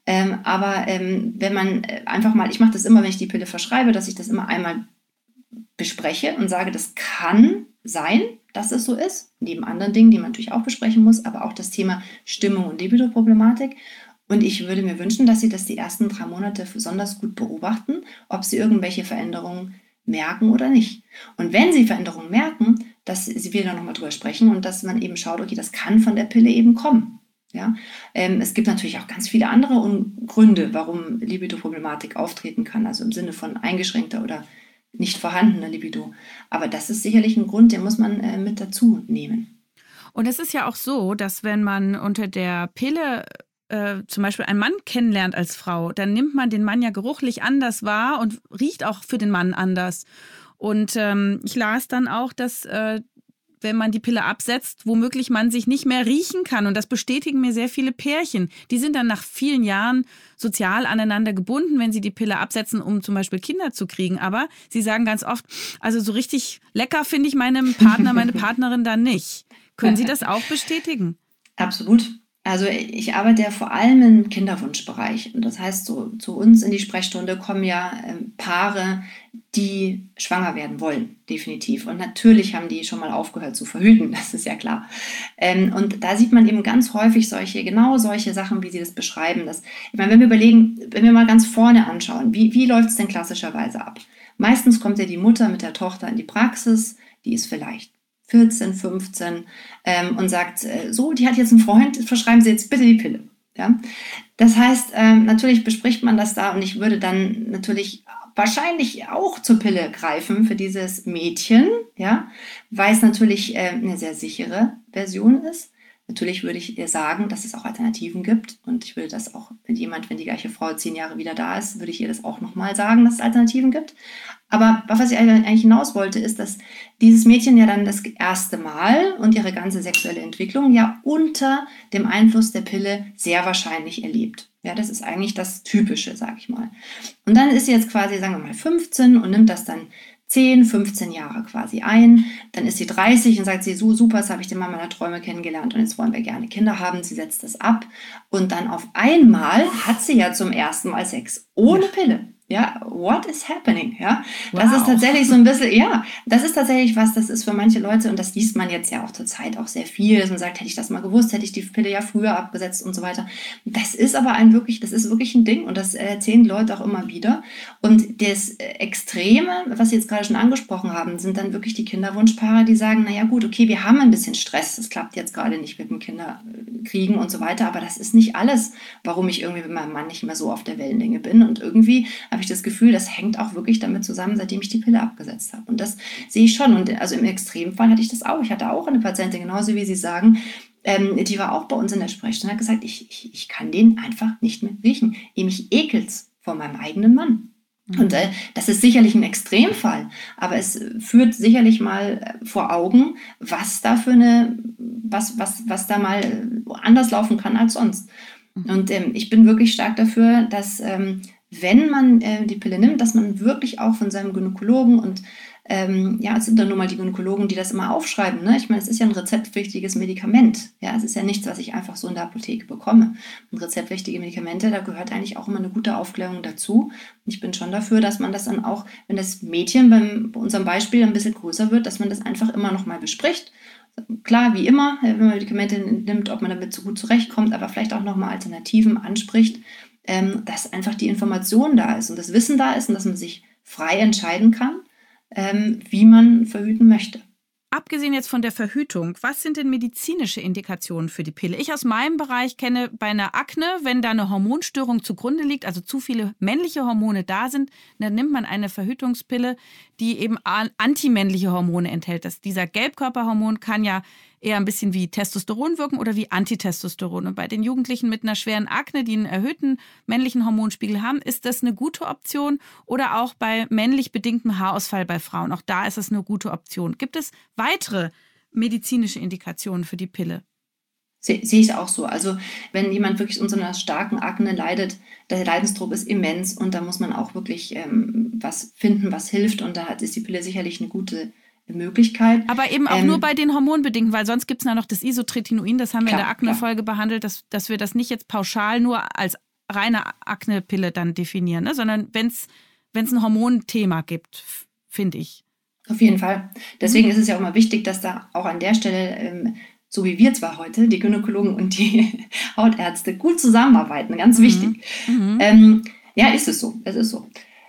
Aber wenn man einfach mal, ich mache das immer, wenn ich die Pille verschreibe, dass ich das immer einmal bespreche und sage, das kann sein, dass es so ist, neben anderen Dingen, die man natürlich auch besprechen muss, aber auch das Thema Stimmung und Libido-Problematik. Und ich würde mir wünschen, dass Sie das die ersten 3 Monate besonders gut beobachten, ob Sie irgendwelche Veränderungen merken oder nicht. Und wenn Sie Veränderungen merken, dass Sie wieder nochmal drüber sprechen und dass man eben schaut, okay, das kann von der Pille eben kommen. Ja? Es gibt natürlich auch ganz viele andere Gründe, warum Libido-Problematik auftreten kann, also im Sinne von eingeschränkter oder nicht vorhandene Libido. Aber das ist sicherlich ein Grund, den muss man mit dazu nehmen. Und es ist ja auch so, dass wenn man unter der Pille zum Beispiel einen Mann kennenlernt als Frau, dann nimmt man den Mann ja geruchlich anders wahr und riecht auch für den Mann anders. Und ich las dann auch, dass wenn man die Pille absetzt, womöglich man sich nicht mehr riechen kann. Und das bestätigen mir sehr viele Pärchen. Die sind dann nach vielen Jahren sozial aneinander gebunden, wenn sie die Pille absetzen, um zum Beispiel Kinder zu kriegen. Aber sie sagen ganz oft, also so richtig lecker finde ich meinen Partner, meine Partnerin dann nicht. Können Sie das auch bestätigen? Absolut. Also ich arbeite ja vor allem im Kinderwunschbereich. Und das heißt, so zu uns in die Sprechstunde kommen ja Paare, die schwanger werden wollen, definitiv. Und natürlich haben die schon mal aufgehört zu verhüten, das ist ja klar. Und da sieht man eben ganz häufig genau solche Sachen, wie Sie das beschreiben. Ich meine, wenn wir überlegen, wenn wir mal ganz vorne anschauen, wie läuft es denn klassischerweise ab? Meistens kommt ja die Mutter mit der Tochter in die Praxis, die ist vielleicht 14, 15 und sagt, so, die hat jetzt einen Freund, verschreiben Sie jetzt bitte die Pille. Ja? Das heißt, natürlich bespricht man das da und ich würde dann natürlich wahrscheinlich auch zur Pille greifen für dieses Mädchen, ja? Weil es natürlich eine sehr sichere Version ist. Natürlich würde ich ihr sagen, dass es auch Alternativen gibt und ich würde das auch, wenn die gleiche Frau 10 Jahre wieder da ist, würde ich ihr das auch nochmal sagen, dass es Alternativen gibt. Aber was ich eigentlich hinaus wollte, ist, dass dieses Mädchen ja dann das erste Mal und ihre ganze sexuelle Entwicklung ja unter dem Einfluss der Pille sehr wahrscheinlich erlebt. Ja, das ist eigentlich das Typische, sag ich mal. Und dann ist sie jetzt quasi, sagen wir mal, 15 und nimmt das dann 10, 15 Jahre quasi ein. Dann ist sie 30 und sagt sie, so super, das habe ich den Mann meiner Träume kennengelernt und jetzt wollen wir gerne Kinder haben. Sie setzt das ab und dann auf einmal hat sie ja zum ersten Mal Sex ohne Pille. Ja, what is happening? Ja, das ist tatsächlich so ein bisschen, ja, das ist tatsächlich was, das ist für manche Leute, und das liest man jetzt ja auch zur Zeit auch sehr viel, dass man sagt, hätte ich das mal gewusst, hätte ich die Pille ja früher abgesetzt und so weiter. Das ist aber das ist wirklich ein Ding und das erzählen die Leute auch immer wieder. Und das Extreme, was Sie jetzt gerade schon angesprochen haben, sind dann wirklich die Kinderwunschpaare, die sagen, naja gut, okay, wir haben ein bisschen Stress, das klappt jetzt gerade nicht mit dem Kinderkriegen und so weiter, aber das ist nicht alles, warum ich irgendwie mit meinem Mann nicht mehr so auf der Wellenlänge bin und irgendwie habe ich das Gefühl, das hängt auch wirklich damit zusammen, seitdem ich die Pille abgesetzt habe. Und das sehe ich schon. Und also im Extremfall hatte ich das auch. Ich hatte auch eine Patientin, genauso wie Sie sagen, die war auch bei uns in der Sprechstunde und hat gesagt, ich kann den einfach nicht mehr riechen. Mich ekelt's vor meinem eigenen Mann. Und das ist sicherlich ein Extremfall, aber es führt sicherlich mal vor Augen, was da was da mal anders laufen kann als sonst. Und ich bin wirklich stark dafür, dass wenn man die Pille nimmt, dass man wirklich auch von seinem Gynäkologen und es sind dann nur mal die Gynäkologen, die das immer aufschreiben. Ne? Ich meine, es ist ja ein rezeptpflichtiges Medikament. Ja, es ist ja nichts, was ich einfach so in der Apotheke bekomme. Und rezeptpflichtige Medikamente, da gehört eigentlich auch immer eine gute Aufklärung dazu. Und ich bin schon dafür, dass man das dann auch, wenn das Mädchen bei unserem Beispiel ein bisschen größer wird, dass man das einfach immer noch mal bespricht. Klar, wie immer, wenn man Medikamente nimmt, ob man damit so gut zurechtkommt, aber vielleicht auch noch mal Alternativen anspricht, dass einfach die Information da ist und das Wissen da ist und dass man sich frei entscheiden kann, wie man verhüten möchte. Abgesehen jetzt von der Verhütung, was sind denn medizinische Indikationen für die Pille? Ich aus meinem Bereich kenne bei einer Akne, wenn da eine Hormonstörung zugrunde liegt, also zu viele männliche Hormone da sind, dann nimmt man eine Verhütungspille, die eben antimännliche Hormone enthält. Dieser Gelbkörperhormon kann ja eher ein bisschen wie Testosteron wirken oder wie Antitestosteron. Und bei den Jugendlichen mit einer schweren Akne, die einen erhöhten männlichen Hormonspiegel haben, ist das eine gute Option. Oder auch bei männlich bedingtem Haarausfall bei Frauen. Auch da ist es eine gute Option. Gibt es weitere medizinische Indikationen für die Pille? Sehe ich auch so. Also wenn jemand wirklich unter einer starken Akne leidet, der Leidensdruck ist immens und da muss man auch wirklich was finden, was hilft. Und da ist die Pille sicherlich eine gute Möglichkeit. Aber eben auch nur bei den Hormonbedingten, weil sonst gibt es ja noch das Isotretinoin, das haben wir in der Akne-Folge behandelt, dass wir das nicht jetzt pauschal nur als reine Akne-Pille dann definieren, ne? Sondern wenn es ein Hormonthema gibt, finde ich. Auf jeden Fall. Deswegen ist es ja auch mal wichtig, dass da auch an der Stelle, so wie wir zwar heute, die Gynäkologen und die Hautärzte, gut zusammenarbeiten. Ganz wichtig. Ja, ist es so. Es ist so.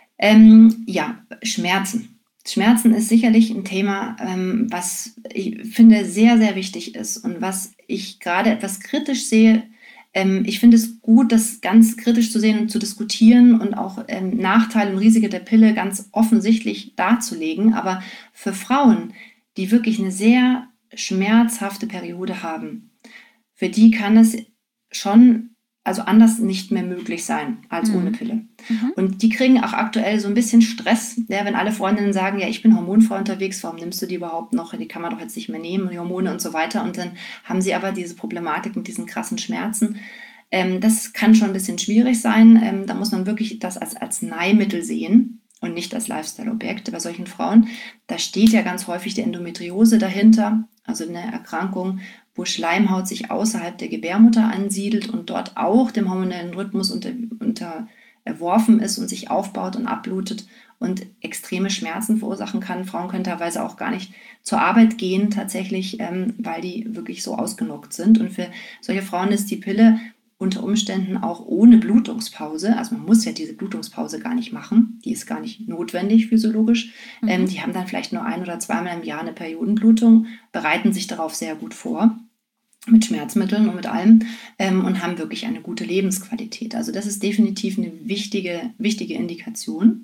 Ja, Schmerzen. Schmerzen ist sicherlich ein Thema, was ich finde sehr, sehr wichtig ist und was ich gerade etwas kritisch sehe. Ich finde es gut, das ganz kritisch zu sehen und zu diskutieren und auch Nachteile und Risiken der Pille ganz offensichtlich darzulegen. Aber für Frauen, die wirklich eine sehr schmerzhafte Periode haben, für die kann es schon anders nicht mehr möglich sein als ohne Pille. Und die kriegen auch aktuell so ein bisschen Stress, ja, wenn alle Freundinnen sagen, ja, ich bin hormonfrei unterwegs, warum nimmst du die überhaupt noch? Die kann man doch jetzt nicht mehr nehmen, die Hormone und so weiter. Und dann haben sie aber diese Problematik mit diesen krassen Schmerzen. Das kann schon ein bisschen schwierig sein. Da muss man wirklich das als Arzneimittel sehen und nicht als Lifestyle-Objekt bei solchen Frauen. Da steht ja ganz häufig die Endometriose dahinter, also eine Erkrankung, wo Schleimhaut sich außerhalb der Gebärmutter ansiedelt und dort auch dem hormonellen Rhythmus unterworfen ist und sich aufbaut und abblutet und extreme Schmerzen verursachen kann. Frauen können teilweise auch gar nicht zur Arbeit gehen tatsächlich, weil die wirklich so ausgenockt sind. Und für solche Frauen ist die Pille unter Umständen auch ohne Blutungspause, also man muss ja diese Blutungspause gar nicht machen, die ist gar nicht notwendig physiologisch. Die haben dann vielleicht nur 1- oder zweimal im Jahr eine Periodenblutung, bereiten sich darauf sehr gut vor, mit Schmerzmitteln und mit allem und haben wirklich eine gute Lebensqualität. Also das ist definitiv eine wichtige Indikation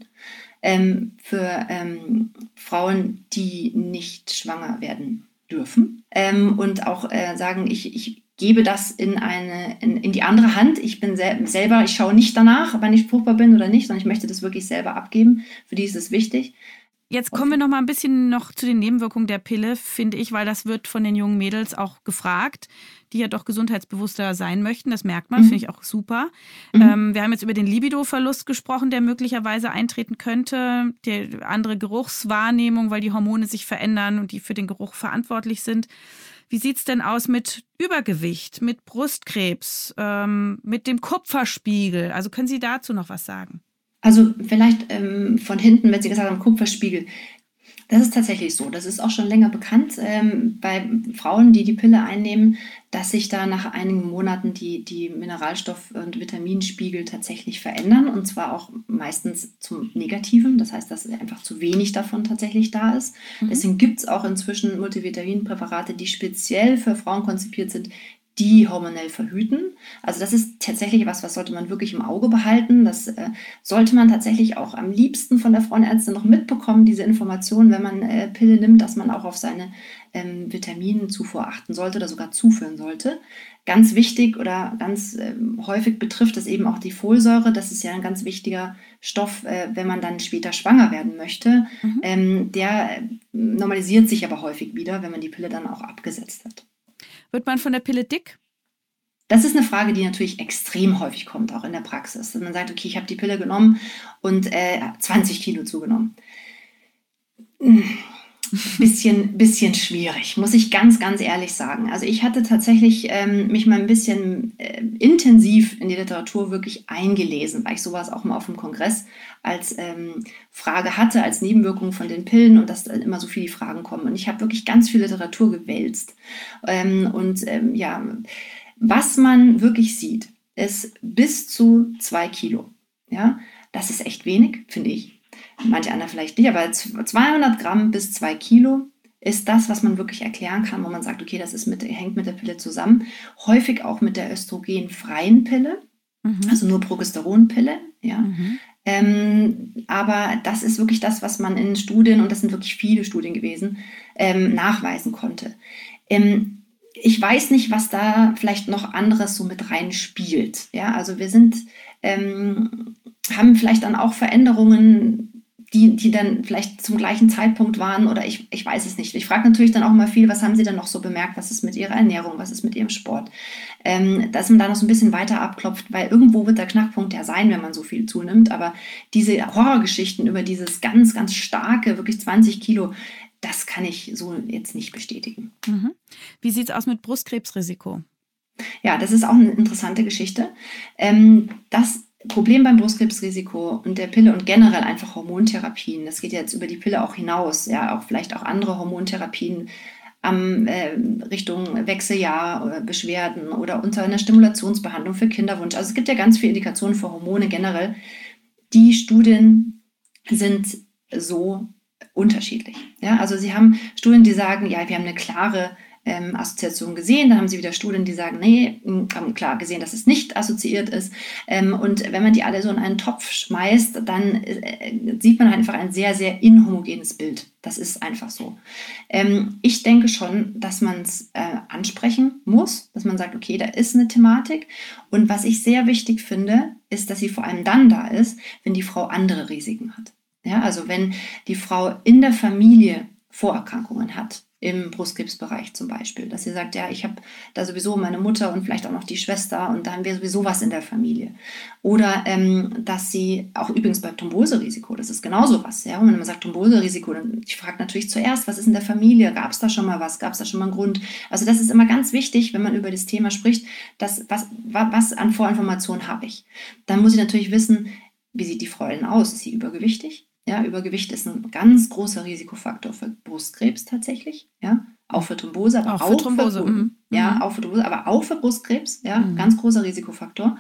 für Frauen, die nicht schwanger werden dürfen und auch sagen, ich gebe das in die andere Hand. Ich bin selber, ich schaue nicht danach, wann ich fruchtbar bin oder nicht, sondern ich möchte das wirklich selber abgeben. Für die ist es wichtig. Jetzt kommen wir noch mal ein bisschen noch zu den Nebenwirkungen der Pille, finde ich, weil das wird von den jungen Mädels auch gefragt, die ja doch gesundheitsbewusster sein möchten. Das merkt man, finde ich auch super. Wir haben jetzt über den Libidoverlust gesprochen, der möglicherweise eintreten könnte. Die andere Geruchswahrnehmung, weil die Hormone sich verändern und die für den Geruch verantwortlich sind. Wie sieht es denn aus mit Übergewicht, mit Brustkrebs, mit dem Kupferspiegel? Also können Sie dazu noch was sagen? Also vielleicht von hinten, wenn Sie gesagt haben, Kupferspiegel. Das ist tatsächlich so. Das ist auch schon länger bekannt bei Frauen, die die Pille einnehmen, dass sich da nach einigen Monaten die Mineralstoff- und Vitaminspiegel tatsächlich verändern. Und zwar auch meistens zum Negativen. Das heißt, dass einfach zu wenig davon tatsächlich da ist. Deswegen gibt es auch inzwischen Multivitaminpräparate, die speziell für Frauen konzipiert sind, die hormonell verhüten. Also das ist tatsächlich was sollte man wirklich im Auge behalten. Das sollte man tatsächlich auch am liebsten von der Frauenärztin noch mitbekommen, diese Information, wenn man Pille nimmt, dass man auch auf seine Vitaminzufuhr achten sollte oder sogar zuführen sollte. Ganz wichtig oder ganz häufig betrifft es eben auch die Folsäure. Das ist ja ein ganz wichtiger Stoff, wenn man dann später schwanger werden möchte. Der normalisiert sich aber häufig wieder, wenn man die Pille dann auch abgesetzt hat. Wird man von der Pille dick? Das ist eine Frage, die natürlich extrem häufig kommt, auch in der Praxis. Dass man sagt, okay, ich habe die Pille genommen und 20 Kilo zugenommen. Bisschen schwierig, muss ich ganz, ganz ehrlich sagen. Also ich hatte tatsächlich mich mal ein bisschen intensiv in die Literatur wirklich eingelesen, weil ich sowas auch mal auf dem Kongress als Frage hatte, als Nebenwirkung von den Pillen und dass dann immer so viele Fragen kommen. Und ich habe wirklich ganz viel Literatur gewälzt. Was man wirklich sieht, ist bis zu 2 Kilo. Ja? Das ist echt wenig, finde ich. Manche andere vielleicht nicht, aber 200 Gramm bis 2 Kilo ist das, was man wirklich erklären kann, wo man sagt, okay, das hängt mit der Pille zusammen. Häufig auch mit der östrogenfreien Pille, also nur Progesteronpille. Ja. Aber das ist wirklich das, was man in Studien, und das sind wirklich viele Studien gewesen, nachweisen konnte. Ich weiß nicht, was da vielleicht noch anderes so mit reinspielt. Ja, also wir haben vielleicht dann auch Veränderungen, die dann vielleicht zum gleichen Zeitpunkt waren, oder ich weiß es nicht. Ich frage natürlich dann auch mal viel, was haben Sie denn noch so bemerkt, was ist mit Ihrer Ernährung, was ist mit Ihrem Sport, dass man da noch so ein bisschen weiter abklopft, weil irgendwo wird der Knackpunkt ja sein, wenn man so viel zunimmt, aber diese Horrorgeschichten über dieses ganz, ganz starke, wirklich 20 Kilo, das kann ich so jetzt nicht bestätigen. Wie sieht es aus mit Brustkrebsrisiko? Ja, das ist auch eine interessante Geschichte. Das Problem beim Brustkrebsrisiko und der Pille und generell einfach Hormontherapien, das geht jetzt über die Pille auch hinaus, ja, auch vielleicht auch andere Hormontherapien Richtung Wechseljahr, Beschwerden oder unter einer Stimulationsbehandlung für Kinderwunsch. Also es gibt ja ganz viele Indikationen für Hormone generell. Die Studien sind so unterschiedlich. Ja, also Sie haben Studien, die sagen, ja, wir haben eine klare Assoziation gesehen. Dann haben Sie wieder Studien, die sagen, nee, haben klar gesehen, dass es nicht assoziiert ist. Und wenn man die alle so in einen Topf schmeißt, dann sieht man einfach ein sehr, sehr inhomogenes Bild. Das ist einfach so. Ich denke schon, dass man es ansprechen muss, dass man sagt, okay, da ist eine Thematik. Und was ich sehr wichtig finde, ist, dass sie vor allem dann da ist, wenn die Frau andere Risiken hat. Ja, also wenn die Frau in der Familie Vorerkrankungen hat, im Brustkrebsbereich zum Beispiel, dass sie sagt, ja, ich habe da sowieso meine Mutter und vielleicht auch noch die Schwester und da haben wir sowieso was in der Familie. Oder dass sie, auch übrigens beim Thromboserisiko, das ist genauso was. Ja? Und wenn man sagt Thromboserisiko, dann ich frage natürlich zuerst, was ist in der Familie? Gab es da schon mal was? Gab es da schon mal einen Grund? Also das ist immer ganz wichtig, wenn man über das Thema spricht, was an Vorinformationen habe ich. Dann muss ich natürlich wissen, wie sieht die Frau denn aus? Ist sie übergewichtig? Ja, Übergewicht ist ein ganz großer Risikofaktor für Brustkrebs tatsächlich, ja, auch für Thrombose, aber auch für Thrombose, auch für Thrombose, aber auch für Brustkrebs, ja, ganz großer Risikofaktor,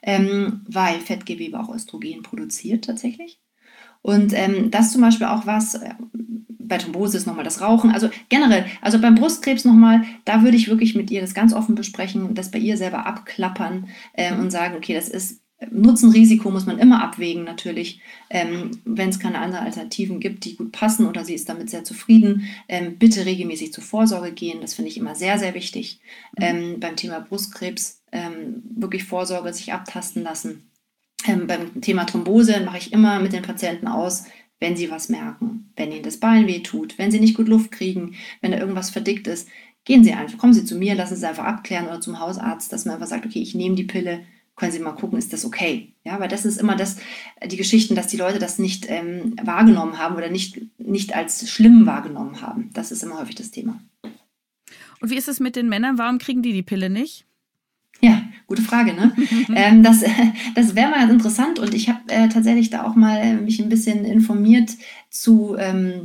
weil Fettgewebe auch Östrogen produziert tatsächlich. Und das zum Beispiel auch was, bei Thrombose ist nochmal das Rauchen, also generell, also beim Brustkrebs nochmal, da würde ich wirklich mit ihr das ganz offen besprechen, das bei ihr selber abklappern und sagen, okay, das ist Nutzen-Risiko muss man immer abwägen natürlich, wenn es keine anderen Alternativen gibt, die gut passen oder sie ist damit sehr zufrieden, bitte regelmäßig zur Vorsorge gehen, das finde ich immer sehr, sehr wichtig. Beim Thema Brustkrebs wirklich Vorsorge sich abtasten lassen. Beim Thema Thrombose mache ich immer mit den Patienten aus, wenn sie was merken, wenn ihnen das Bein wehtut, wenn sie nicht gut Luft kriegen, wenn da irgendwas verdickt ist, gehen Sie einfach, kommen Sie zu mir, lassen Sie es einfach abklären oder zum Hausarzt, dass man einfach sagt, okay, ich nehme die Pille, können Sie mal gucken, ist das okay? Ja, weil das ist immer die Geschichten, dass die Leute das nicht wahrgenommen haben oder nicht als schlimm wahrgenommen haben. Das ist immer häufig das Thema. Und wie ist es mit den Männern? Warum kriegen die Pille nicht? Ja, gute Frage, ne? Das wäre mal interessant und ich habe tatsächlich da auch mal mich ein bisschen informiert zu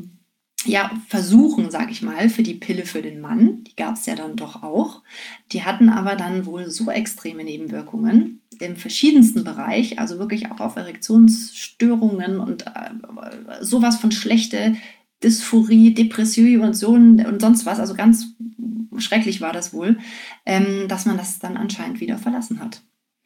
Versuchen, sage ich mal, für die Pille für den Mann. Die gab es ja dann doch auch. Die hatten aber dann wohl so extreme Nebenwirkungen im verschiedensten Bereich, also wirklich auch auf Erektionsstörungen und sowas von schlechte Dysphorie, Depression und sonst was, also ganz schrecklich war das wohl, dass man das dann anscheinend wieder verlassen hat.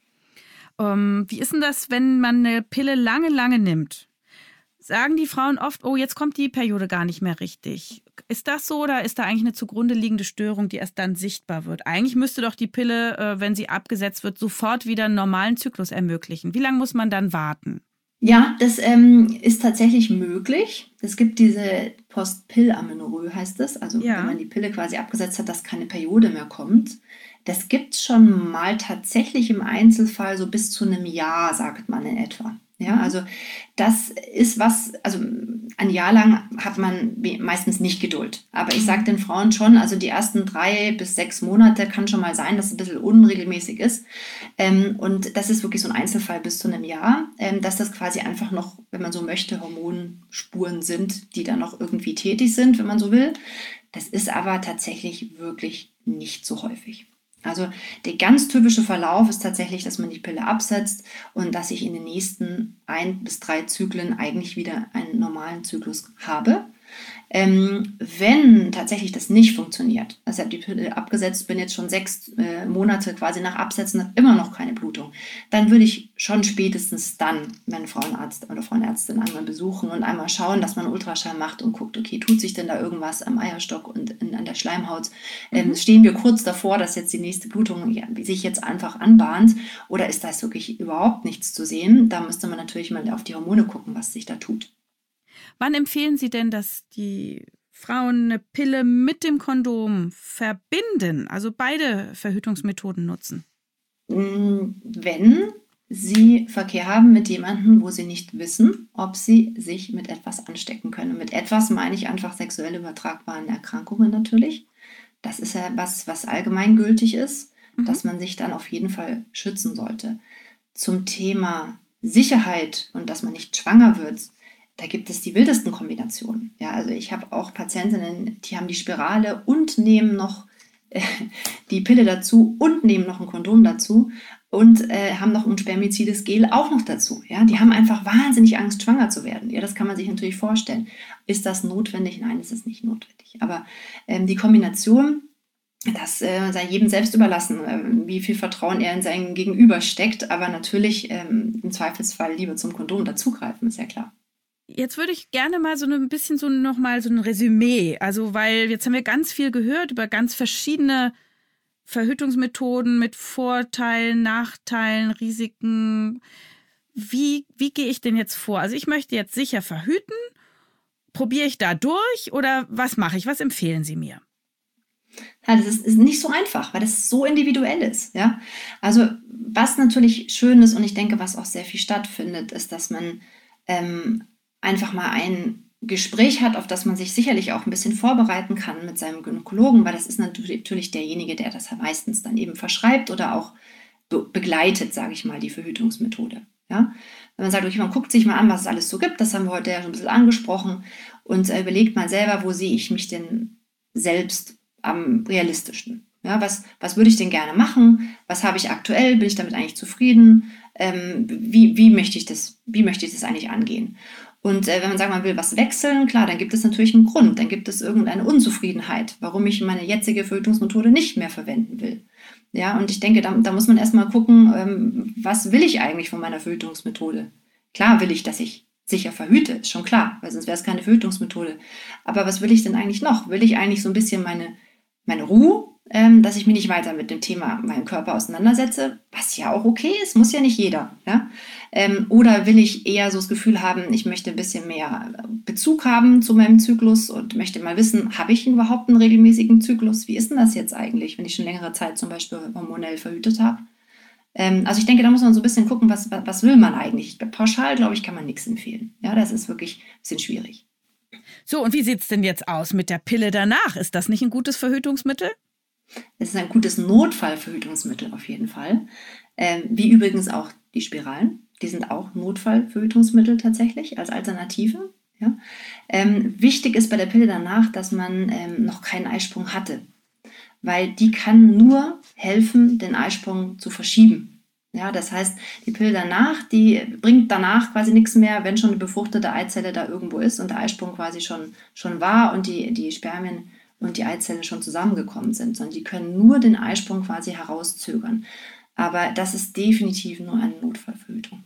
Wie ist denn das, wenn man eine Pille lange, lange nimmt? Sagen die Frauen oft, oh, jetzt kommt die Periode gar nicht mehr richtig. Ist das so oder ist da eigentlich eine zugrunde liegende Störung, die erst dann sichtbar wird? Eigentlich müsste doch die Pille, wenn sie abgesetzt wird, sofort wieder einen normalen Zyklus ermöglichen. Wie lange muss man dann warten? Ja, das ist tatsächlich möglich. Es gibt diese Post-Pill-Amenorrhoe, heißt es. Also wenn man die Pille quasi abgesetzt hat, dass keine Periode mehr kommt. Das gibt es schon mal tatsächlich im Einzelfall so bis zu einem Jahr, sagt man in etwa. Ja, also das ist was, also ein Jahr lang hat man meistens nicht Geduld. Aber ich sage den Frauen schon, also die ersten 3 bis 6 Monate kann schon mal sein, dass es ein bisschen unregelmäßig ist. Und das ist wirklich so ein Einzelfall bis zu einem Jahr, dass das quasi einfach noch, wenn man so möchte, Hormonspuren sind, die dann noch irgendwie tätig sind, wenn man so will. Das ist aber tatsächlich wirklich nicht so häufig. Also der ganz typische Verlauf ist tatsächlich, dass man die Pille absetzt und dass ich in den nächsten 1 bis 3 Zyklen eigentlich wieder einen normalen Zyklus habe. Wenn tatsächlich das nicht funktioniert, also ich habe die Pille abgesetzt, bin jetzt schon 6 Monate quasi nach Absetzen, habe immer noch keine Blutung, dann würde ich schon spätestens dann meinen Frauenarzt oder Frauenärztin einmal besuchen und einmal schauen, dass man einen Ultraschall macht und guckt, okay, tut sich denn da irgendwas am Eierstock und an der Schleimhaut? Stehen wir kurz davor, dass jetzt die nächste Blutung sich jetzt einfach anbahnt, oder ist da wirklich überhaupt nichts zu sehen? Da müsste man natürlich mal auf die Hormone gucken, was sich da tut. Wann empfehlen Sie denn, dass die Frauen eine Pille mit dem Kondom verbinden, also beide Verhütungsmethoden nutzen? Wenn Sie Verkehr haben mit jemandem, wo Sie nicht wissen, ob Sie sich mit etwas anstecken können. Mit etwas meine ich einfach sexuell übertragbaren Erkrankungen natürlich. Das ist ja was allgemeingültig ist, dass man sich dann auf jeden Fall schützen sollte. Zum Thema Sicherheit und dass man nicht schwanger wird, da gibt es die wildesten Kombinationen. Ja, also ich habe auch Patientinnen, die haben die Spirale und nehmen noch die Pille dazu und nehmen noch ein Kondom dazu und haben noch ein spermizides Gel auch noch dazu. Ja, die haben einfach wahnsinnig Angst, schwanger zu werden. Ja, das kann man sich natürlich vorstellen. Ist das notwendig? Nein, es ist nicht notwendig. Aber die Kombination, das sei jedem selbst überlassen, wie viel Vertrauen er in sein Gegenüber steckt. Aber natürlich im Zweifelsfall lieber zum Kondom dazugreifen, ist ja klar. Jetzt würde ich gerne mal so ein bisschen nochmal so ein Resümee, also weil jetzt haben wir ganz viel gehört über ganz verschiedene Verhütungsmethoden mit Vorteilen, Nachteilen, Risiken. Wie gehe ich denn jetzt vor? Also ich möchte jetzt sicher verhüten, probiere ich da durch oder was mache ich? Was empfehlen Sie mir? Ja, das ist nicht so einfach, weil das so individuell ist. Ja? Also was natürlich schön ist und ich denke, was auch sehr viel stattfindet, ist, dass man einfach mal ein Gespräch hat, auf das man sich sicherlich auch ein bisschen vorbereiten kann mit seinem Gynäkologen, weil das ist natürlich derjenige, der das meistens dann eben verschreibt oder auch begleitet, sage ich mal, die Verhütungsmethode. Ja? Wenn man sagt, okay, man guckt sich mal an, was es alles so gibt, das haben wir heute ja schon ein bisschen angesprochen und überlegt mal selber, wo sehe ich mich denn selbst am realistischsten? Ja, was würde ich denn gerne machen? Was habe ich aktuell? Bin ich damit eigentlich zufrieden? Wie möchte ich das eigentlich angehen? Und wenn man sagt, man will was wechseln, klar, dann gibt es natürlich einen Grund. Dann gibt es irgendeine Unzufriedenheit, warum ich meine jetzige Verhütungsmethode nicht mehr verwenden will. Ja, und ich denke, da muss man erstmal gucken, was will ich eigentlich von meiner Verhütungsmethode? Klar will ich, dass ich sicher verhüte, ist schon klar, weil sonst wäre es keine Verhütungsmethode. Aber was will ich denn eigentlich noch? Will ich eigentlich so ein bisschen meine Ruhe, dass ich mich nicht weiter mit dem Thema meinem Körper auseinandersetze, was ja auch okay ist, muss ja nicht jeder. Ja? Oder will ich eher so das Gefühl haben, ich möchte ein bisschen mehr Bezug haben zu meinem Zyklus und möchte mal wissen, habe ich überhaupt einen regelmäßigen Zyklus? Wie ist denn das jetzt eigentlich, wenn ich schon längere Zeit zum Beispiel hormonell verhütet habe? Also ich denke, da muss man so ein bisschen gucken, was will man eigentlich? Pauschal, glaube ich, kann man nichts empfehlen. Ja, das ist wirklich ein bisschen schwierig. So, und wie sieht es denn jetzt aus mit der Pille danach? Ist das nicht ein gutes Verhütungsmittel? Es ist ein gutes Notfallverhütungsmittel auf jeden Fall. Wie übrigens auch die Spiralen. Die sind auch Notfallverhütungsmittel tatsächlich als Alternative. Ja? Wichtig ist bei der Pille danach, dass man noch keinen Eisprung hatte. Weil die kann nur helfen, den Eisprung zu verschieben. Ja, das heißt, die Pille danach, die bringt danach quasi nichts mehr, wenn schon eine befruchtete Eizelle da irgendwo ist und der Eisprung quasi schon war und die Spermien und die Eizelle schon zusammengekommen sind, sondern die können nur den Eisprung quasi herauszögern. Aber das ist definitiv nur eine Notfallverhütung.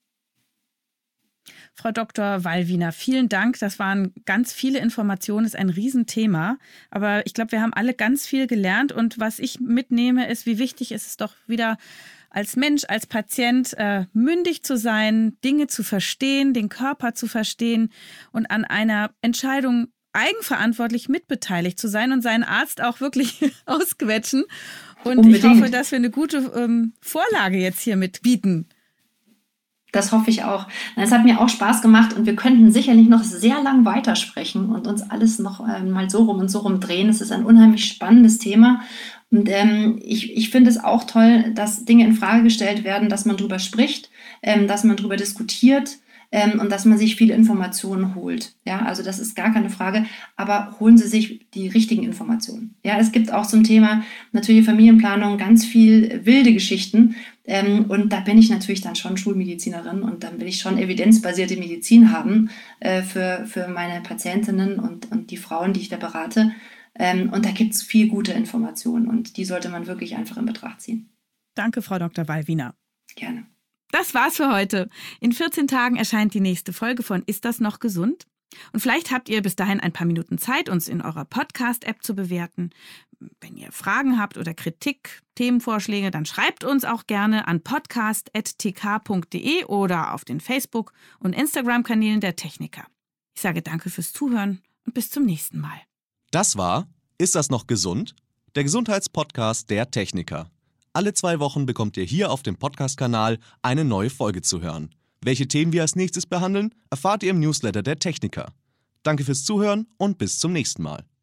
Frau Dr. Wallwiener, vielen Dank. Das waren ganz viele Informationen, das ist ein Riesenthema. Aber ich glaube, wir haben alle ganz viel gelernt. Und was ich mitnehme, ist, wie wichtig ist es doch wieder als Mensch, als Patient mündig zu sein, Dinge zu verstehen, den Körper zu verstehen und an einer Entscheidung eigenverantwortlich mitbeteiligt zu sein und seinen Arzt auch wirklich ausquetschen. Und unbedingt. Ich hoffe, dass wir eine gute Vorlage jetzt hier mitbieten. Das hoffe ich auch. Es hat mir auch Spaß gemacht und wir könnten sicherlich noch sehr lang weitersprechen und uns alles noch mal so rum und so rum drehen. Es ist ein unheimlich spannendes Thema und ich finde es auch toll, dass Dinge in Frage gestellt werden, dass man drüber spricht, dass man drüber diskutiert. und dass man sich viele Informationen holt. Ja, also das ist gar keine Frage, aber holen Sie sich die richtigen Informationen. Ja, es gibt auch zum Thema natürliche Familienplanung ganz viel wilde Geschichten und da bin ich natürlich dann schon Schulmedizinerin und dann will ich schon evidenzbasierte Medizin haben für meine Patientinnen und die Frauen, die ich da berate. Und da gibt es viel gute Informationen und die sollte man wirklich einfach in Betracht ziehen. Danke, Frau Dr. Wallwiener. Gerne. Das war's für heute. In 14 Tagen erscheint die nächste Folge von Ist das noch gesund? Und vielleicht habt ihr bis dahin ein paar Minuten Zeit, uns in eurer Podcast-App zu bewerten. Wenn ihr Fragen habt oder Kritik, Themenvorschläge, dann schreibt uns auch gerne an podcast@tk.de oder auf den Facebook- und Instagram-Kanälen der Techniker. Ich sage danke fürs Zuhören und bis zum nächsten Mal. Das war Ist das noch gesund? Der Gesundheitspodcast der Techniker. Alle 2 Wochen bekommt ihr hier auf dem Podcast-Kanal eine neue Folge zu hören. Welche Themen wir als nächstes behandeln, erfahrt ihr im Newsletter der Techniker. Danke fürs Zuhören und bis zum nächsten Mal.